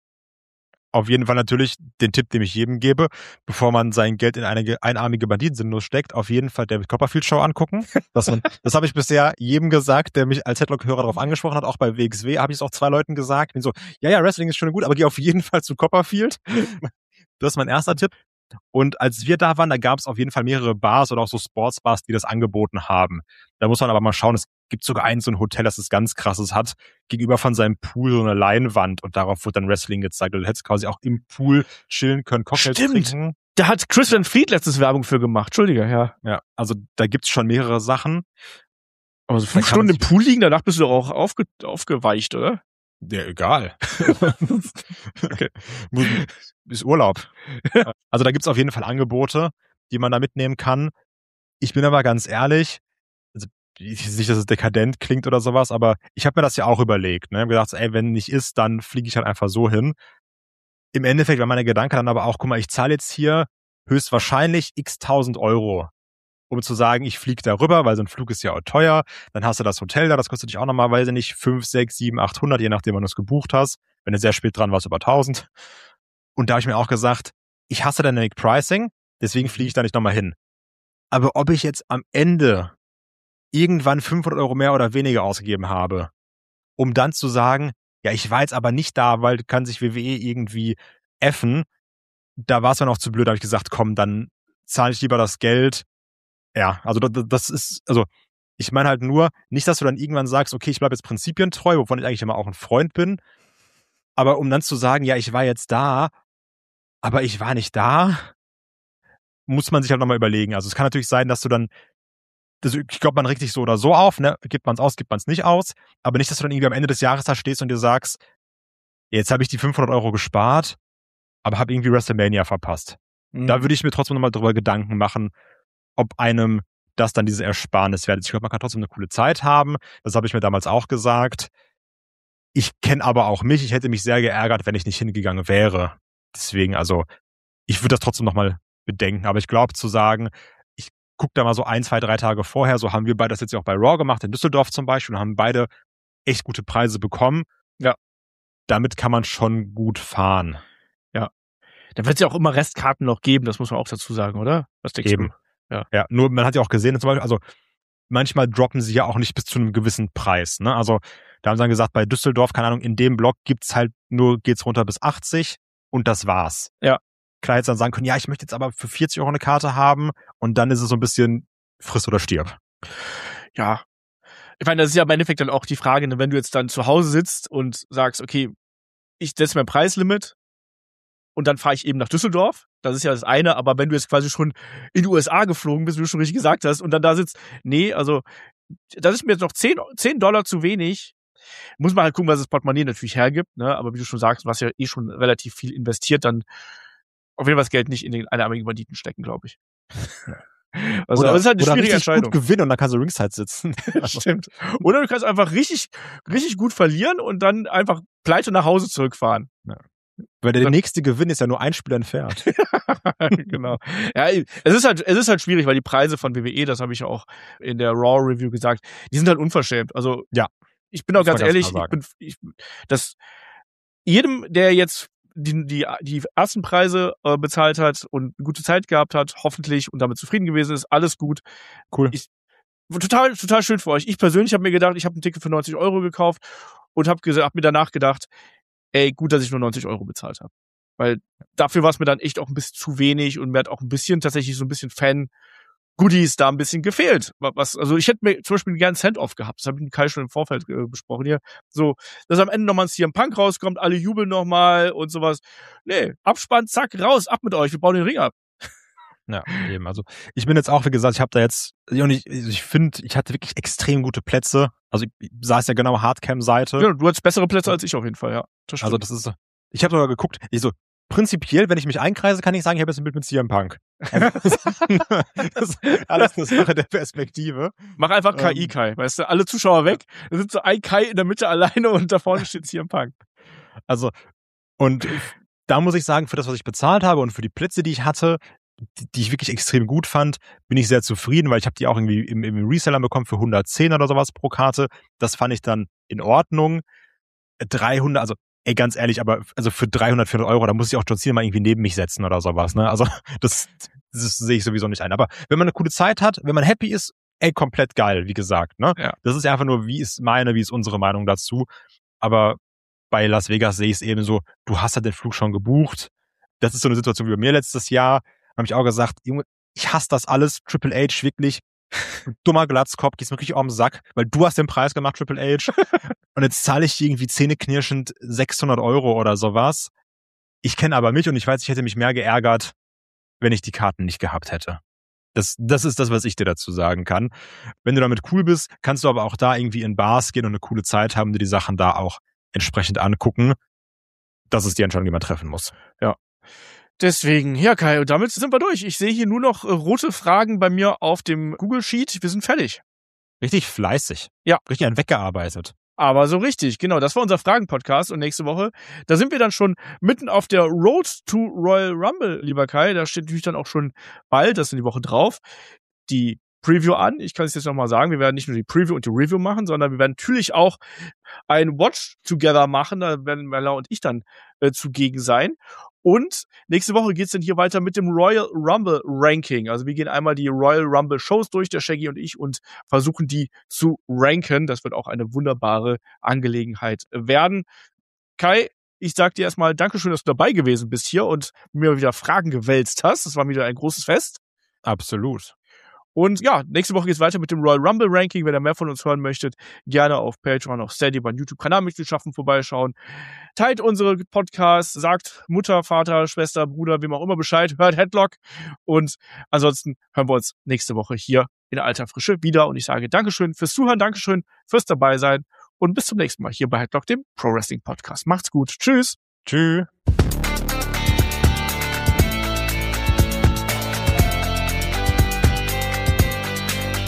Auf jeden Fall natürlich den Tipp, den ich jedem gebe, bevor man sein Geld in eine einarmige Banditen sinnlos steckt, auf jeden Fall David Copperfield Show angucken. Das, das habe ich bisher jedem gesagt, der mich als Headlock-Hörer darauf angesprochen hat. Auch bei W X W habe ich es auch zwei Leuten gesagt. Bin so, ja, ja, Wrestling ist schön und gut, aber geh auf jeden Fall zu Copperfield. Das ist mein erster Tipp. Und als wir da waren, da gab es auf jeden Fall mehrere Bars oder auch so Sportsbars, die das angeboten haben. Da muss man aber mal schauen, es gibt sogar ein so ein Hotel, das ist ganz krasses hat, gegenüber von seinem Pool so eine Leinwand und darauf wird dann Wrestling gezeigt. Du hättest quasi auch im Pool chillen können, Cocktails Stimmt. trinken. Da hat Chris Van Fleet letztes Werbung für gemacht. Entschuldige, ja. Ja, also da gibt's schon mehrere Sachen. Aber so fünf Stunden im Pool liegen, danach bist du doch auch aufge aufgeweicht, oder? Ja, egal. Okay. Ist Urlaub. Also da gibt's auf jeden Fall Angebote, die man da mitnehmen kann. Ich bin aber ganz ehrlich, also nicht, dass es dekadent klingt oder sowas, aber ich habe mir das ja auch überlegt. Ne? Ich habe gedacht, ey, wenn nicht ist, dann fliege ich halt einfach so hin. Im Endeffekt war meine Gedanke dann aber auch, guck mal, ich zahle jetzt hier höchstwahrscheinlich x tausend Euro, um zu sagen, ich fliege da rüber, weil so ein Flug ist ja auch teuer. Dann hast du das Hotel da, das kostet dich auch nochmal, weiß ich nicht, fünf, sechs, sieben, achthundert, je nachdem, wann du es gebucht hast. Wenn du sehr spät dran warst, über tausend. Und da habe ich mir auch gesagt, ich hasse Dynamic Pricing, deswegen fliege ich da nicht nochmal hin. Aber ob ich jetzt am Ende irgendwann fünfhundert Euro mehr oder weniger ausgegeben habe, um dann zu sagen, ja, ich war jetzt aber nicht da, weil kann sich W W E irgendwie effen, da war es mir noch zu blöd, da habe ich gesagt, komm, dann zahle ich lieber das Geld. Ja, also das ist, also ich meine halt nur, nicht, dass du dann irgendwann sagst, okay, ich bleibe jetzt prinzipientreu, wovon ich eigentlich immer auch ein Freund bin, aber um dann zu sagen, ja, ich war jetzt da, aber ich war nicht da, muss man sich halt nochmal überlegen. Also es kann natürlich sein, dass du dann, das, ich glaube, man regt sich so oder so auf, ne? Gibt man es aus, gibt man es nicht aus, aber nicht, dass du dann irgendwie am Ende des Jahres da stehst und dir sagst, jetzt habe ich die fünfhundert Euro gespart, aber habe irgendwie WrestleMania verpasst. Mhm. Da würde ich mir trotzdem nochmal drüber Gedanken machen, ob einem das dann diese Ersparnis wert ist. Ich glaube, man kann trotzdem eine coole Zeit haben. Das habe ich mir damals auch gesagt. Ich kenne aber auch mich. Ich hätte mich sehr geärgert, wenn ich nicht hingegangen wäre. Deswegen, also, ich würde das trotzdem nochmal bedenken. Aber ich glaube, zu sagen, ich gucke da mal so ein, zwei, drei Tage vorher, so haben wir beide das jetzt ja auch bei Raw gemacht, in Düsseldorf zum Beispiel, und haben beide echt gute Preise bekommen. Ja. Damit kann man schon gut fahren. Ja. Da wird es ja auch immer Restkarten noch geben, das muss man auch dazu sagen, oder? Was denkst Eben. du? Ja. Ja, nur man hat ja auch gesehen, zum Beispiel, also manchmal droppen sie ja auch nicht bis zu einem gewissen Preis. Ne? Also da haben sie dann gesagt, bei Düsseldorf, keine Ahnung, in dem Block gibt's halt nur, geht's runter bis achtzig und das war's. Ja. Klar, jetzt dann sagen können, ja, ich möchte jetzt aber für vierzig Euro eine Karte haben und dann ist es so ein bisschen friss oder stirb. Ja. Ich meine, das ist ja im Endeffekt dann auch die Frage, wenn du jetzt dann zu Hause sitzt und sagst, okay, ich setze mir ein Preislimit und dann fahre ich eben nach Düsseldorf. Das ist ja das eine, aber wenn du jetzt quasi schon in die U S A geflogen bist, wie du schon richtig gesagt hast, und dann da sitzt, nee, also das ist mir jetzt noch zehn Dollar zu wenig. Muss man halt gucken, was das Portemonnaie natürlich hergibt, ne? Aber wie du schon sagst, du hast ja eh schon relativ viel investiert, dann auf jeden Fall das Geld nicht in den einarmigen Banditen stecken, glaube ich. Also, oder, das ist halt eine oder schwierige Entscheidung. Gut gewinnen und dann kannst du Ringside sitzen. Stimmt. Oder du kannst einfach richtig, richtig gut verlieren und dann einfach pleite nach Hause zurückfahren. Ja. Weil der nächste Gewinn ist ja nur ein Spiel entfernt. Genau. Ja, es ist halt, es ist halt schwierig, weil die Preise von W W E, das habe ich auch in der Raw Review gesagt, die sind halt unverschämt. Also, ja. Ich bin auch ganz ehrlich, ich bin, ich, das, jedem, der jetzt die, die, die ersten Preise äh, bezahlt hat und eine gute Zeit gehabt hat, hoffentlich und damit zufrieden gewesen ist, alles gut. Cool. Ich, total, total schön für euch. Ich persönlich habe mir gedacht, ich habe ein Ticket für neunzig Euro gekauft und habe hab mir danach gedacht, ey, gut, dass ich nur neunzig Euro bezahlt habe. Weil dafür war es mir dann echt auch ein bisschen zu wenig und mir hat auch ein bisschen, tatsächlich so ein bisschen Fan-Goodies da ein bisschen gefehlt. Was, also ich hätte mir zum Beispiel gern Send-Off gehabt. Das habe ich mit Kai schon im Vorfeld äh, besprochen hier. So, dass am Ende nochmal ein C M Punk rauskommt, alle jubeln nochmal und sowas. Nee, Abspann, zack, raus, ab mit euch, wir bauen den Ring ab. Ja, eben. Also ich bin jetzt auch, wie gesagt, ich habe da jetzt, und ich, ich finde, ich hatte wirklich extrem gute Plätze. Also ich, ich saß ja genau Hardcam-Seite. Ja, du hattest bessere Plätze als ich auf jeden Fall, ja. Das also das ist, ich habe sogar geguckt, ich so, prinzipiell, wenn ich mich einkreise, kann ich sagen, ich habe jetzt ein Bild mit C M Punk. Das ist alles eine Sache der Perspektive. Mach einfach K I, Kai, weißt du, alle Zuschauer weg, da sitzt so ein Kai in der Mitte alleine und da vorne steht C M Punk. Also, und da muss ich sagen, für das, was ich bezahlt habe und für die Plätze, die ich hatte, die, die ich wirklich extrem gut fand, bin ich sehr zufrieden, weil ich habe die auch irgendwie im, im Reseller bekommen für hundertzehn oder sowas pro Karte. Das fand ich dann in Ordnung. dreihundert, also ey, ganz ehrlich, aber also für dreihundert, vierhundert Euro, da muss ich auch John Cena mal irgendwie neben mich setzen oder sowas, ne? Also das, das sehe ich sowieso nicht ein. Aber wenn man eine coole Zeit hat, wenn man happy ist, ey, komplett geil, wie gesagt, ne? Ja. Das ist einfach nur, wie ist meine, wie ist unsere Meinung dazu. Aber bei Las Vegas sehe ich es eben so, du hast ja den Flug schon gebucht. Das ist so eine Situation wie bei mir letztes Jahr. Habe ich auch gesagt, Junge, ich hasse das alles, Triple H, wirklich. Dummer Glatzkopf, gehst mir richtig auf den Sack, weil du hast den Preis gemacht, Triple H. Und jetzt zahle ich irgendwie zähneknirschend sechshundert Euro oder sowas. Ich kenne aber mich und ich weiß, ich hätte mich mehr geärgert, wenn ich die Karten nicht gehabt hätte. Das, das ist das, was ich dir dazu sagen kann. Wenn du damit cool bist, kannst du aber auch da irgendwie in Bars gehen und eine coole Zeit haben, dir die Sachen da auch entsprechend angucken. Das ist die Entscheidung, die man treffen muss. Ja. Deswegen, ja Kai, und damit sind wir durch. Ich sehe hier nur noch äh, rote Fragen bei mir auf dem Google Sheet. Wir sind fertig. Richtig fleißig. Ja. Richtig an weggearbeitet. Aber so richtig, genau. Das war unser Fragen-Podcast und nächste Woche, da sind wir dann schon mitten auf der Road to Royal Rumble, lieber Kai. Da steht natürlich dann auch schon bald, das sind die Woche drauf, die Preview an. Ich kann es jetzt nochmal sagen, wir werden nicht nur die Preview und die Review machen, sondern wir werden natürlich auch ein Watch-Together machen. Da werden Mella und ich dann äh, zugegen sein. Und nächste Woche geht's dann hier weiter mit dem Royal Rumble Ranking. Also wir gehen einmal die Royal Rumble Shows durch, der Shaggy und ich, und versuchen die zu ranken. Das wird auch eine wunderbare Angelegenheit werden. Kai, ich sag dir erstmal Dankeschön, dass du dabei gewesen bist hier und mir wieder Fragen gewälzt hast. Das war wieder ein großes Fest. Absolut. Und ja, nächste Woche geht's weiter mit dem Royal Rumble Ranking. Wenn ihr mehr von uns hören möchtet, gerne auf Patreon, auf Steady, beim YouTube-Kanalmitgliedschaften vorbeischauen. Teilt unsere Podcasts, sagt Mutter, Vater, Schwester, Bruder, wem auch immer Bescheid, hört Headlock. Und ansonsten hören wir uns nächste Woche hier in alter Frische wieder. Und ich sage Dankeschön fürs Zuhören, Dankeschön fürs Dabeisein und bis zum nächsten Mal hier bei Headlock, dem Pro Wrestling Podcast. Macht's gut. Tschüss. Tschüss.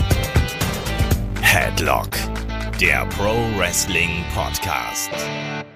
Headlock, der Pro Wrestling Podcast.